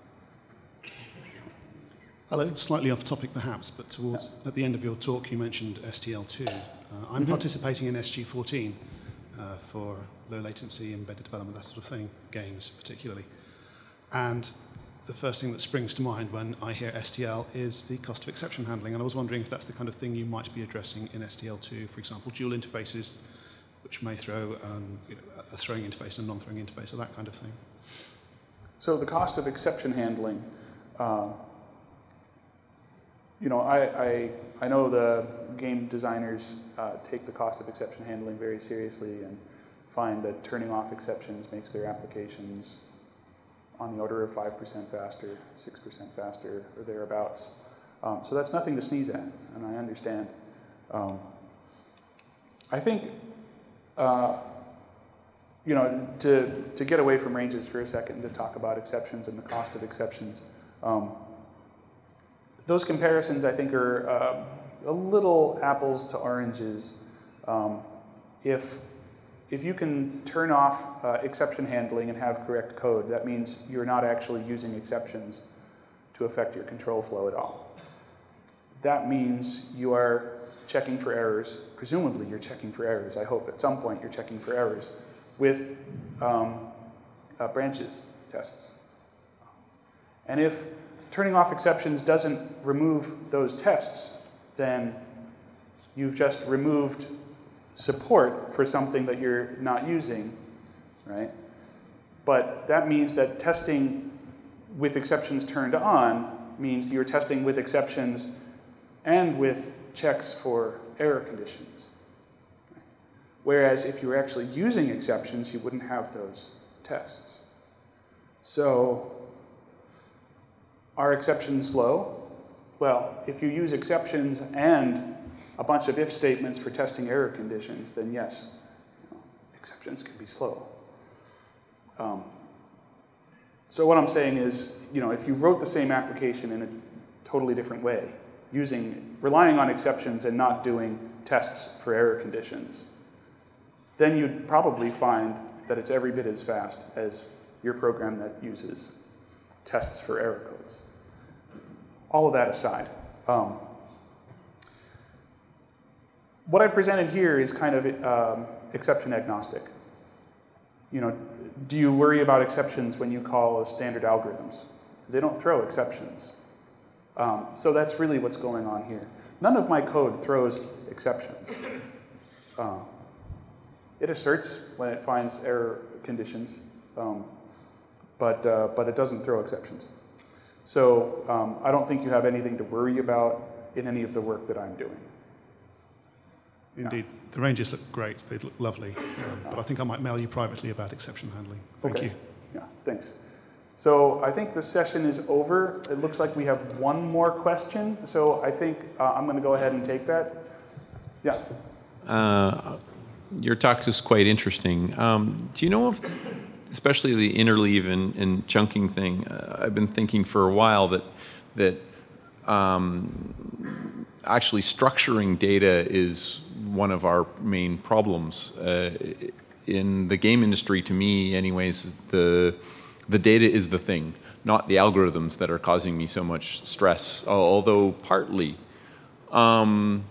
Hello, slightly off topic perhaps, but towards yeah. at the end of your talk you mentioned S T L two. Uh, I'm mm-hmm. participating in S G fourteen uh, for low latency, embedded development, that sort of thing, games particularly. And the first thing that springs to mind when I hear S T L is the cost of exception handling, and I was wondering if that's the kind of thing you might be addressing in S T L two, for example, dual interfaces, which may throw um, you know, a throwing interface and a non-throwing interface, or that kind of thing. So the cost of exception handling, uh, you know, I, I, I know the game designers uh, take the cost of exception handling very seriously and find that turning off exceptions makes their applications on the order of five percent faster, six percent faster, or thereabouts. Um, so that's nothing to sneeze at, and I understand. Um, I think, uh, you know, to, to get away from ranges for a second, to talk about exceptions and the cost of exceptions, um, those comparisons, I think, are uh, a little apples to oranges. Um, if If you can turn off uh, exception handling and have correct code, that means you're not actually using exceptions to affect your control flow at all. That means you are checking for errors. Presumably you're checking for errors. I hope at some point you're checking for errors with um, uh, branches tests. And if turning off exceptions doesn't remove those tests, then you've just removed support for something that you're not using, right? But that means that testing with exceptions turned on means you're testing with exceptions and with checks for error conditions. Whereas if you were actually using exceptions, you wouldn't have those tests. So are exceptions slow? Well, if you use exceptions and a bunch of if statements for testing error conditions, then yes, you know, exceptions can be slow. Um, so what I'm saying is, you know, if you wrote the same application in a totally different way, using, relying on exceptions and not doing tests for error conditions, then you'd probably find that it's every bit as fast as your program that uses tests for error codes. All of that aside, um, what I presented here is kind of um, exception agnostic. You know, do you worry about exceptions when you call standard algorithms? They don't throw exceptions. Um, so that's really what's going on here. None of my code throws exceptions. Uh, it asserts when it finds error conditions, um, but, uh, but it doesn't throw exceptions. So um, I don't think you have anything to worry about in any of the work that I'm doing. Indeed. Yeah. The ranges look great. They look lovely. Um, but I think I might mail you privately about exception handling. Thank okay. you. Yeah, thanks. So I think the session is over. It looks like we have one more question. So I think uh, I'm going to go ahead and take that. Yeah. Uh, your talk is quite interesting. Um, do you know if, especially the interleave and, and chunking thing, uh, I've been thinking for a while that, that um, actually structuring data is one of our main problems. Uh, in the game industry, to me anyways, the, the data is the thing, not the algorithms that are causing me so much stress, although partly. Um,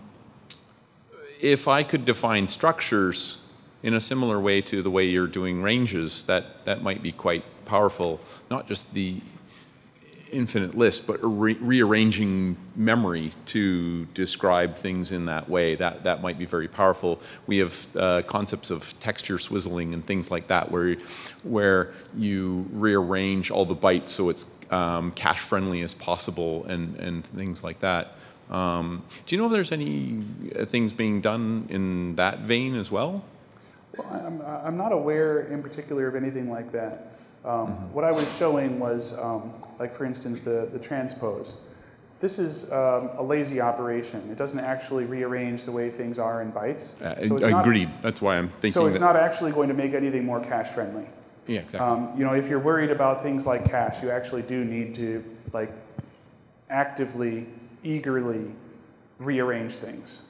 if I could define structures in a similar way to the way you're doing ranges, that, that might be quite powerful, not just the infinite list, but re rearranging memory to describe things in that way. That, that might be very powerful. We have uh, concepts of texture swizzling and things like that, where, where you rearrange all the bytes so it's um, cache-friendly as possible and, and things like that. Um, do you know if there's any things being done in that vein as well? Well, I'm, I'm not aware in particular of anything like that. Um, mm-hmm. What I was showing was, um, like for instance, the, the transpose. This is um, a lazy operation. It doesn't actually rearrange the way things are in bytes. Uh, so it's agreed. Not, That's why I'm thinking So it's that not actually going to make anything more cache-friendly. Yeah, exactly. Um, you know, if you're worried about things like cache, you actually do need to like actively, eagerly rearrange things.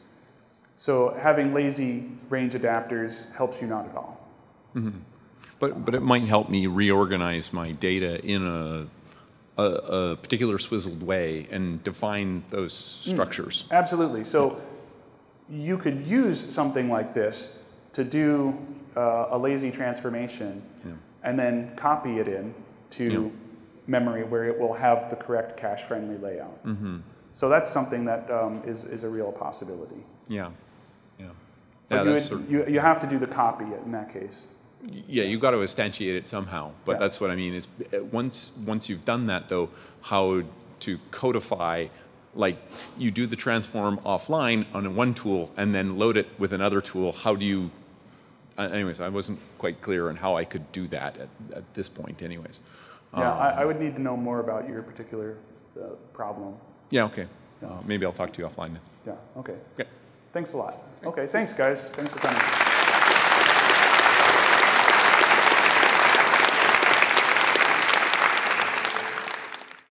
So having lazy range adapters helps you not at all. Mm-hmm. But, but it might help me reorganize my data in a, a, a particular swizzled way and define those structures. Mm, absolutely. So you could use something like this to do uh, a lazy transformation yeah. and then copy it in to yeah. memory where it will have the correct cache-friendly layout. Mm-hmm. So that's something that um, is, is a real possibility. Yeah. Yeah. But yeah you, that's would, sort of, you, you have to do the copy in that case. Yeah, you've got to instantiate it somehow. But yeah. that's what I mean is once once you've done that though, how to codify, like you do the transform offline on one tool and then load it with another tool. How do you? Uh, anyways, I wasn't quite clear on how I could do that at, at this point. Anyways. Yeah, um, I, I would need to know more about your particular uh, problem. Yeah. Okay. Yeah. Uh, maybe I'll talk to you offline then. Yeah. Okay. Okay. Thanks a lot. Okay. Thanks, guys. Thanks for coming.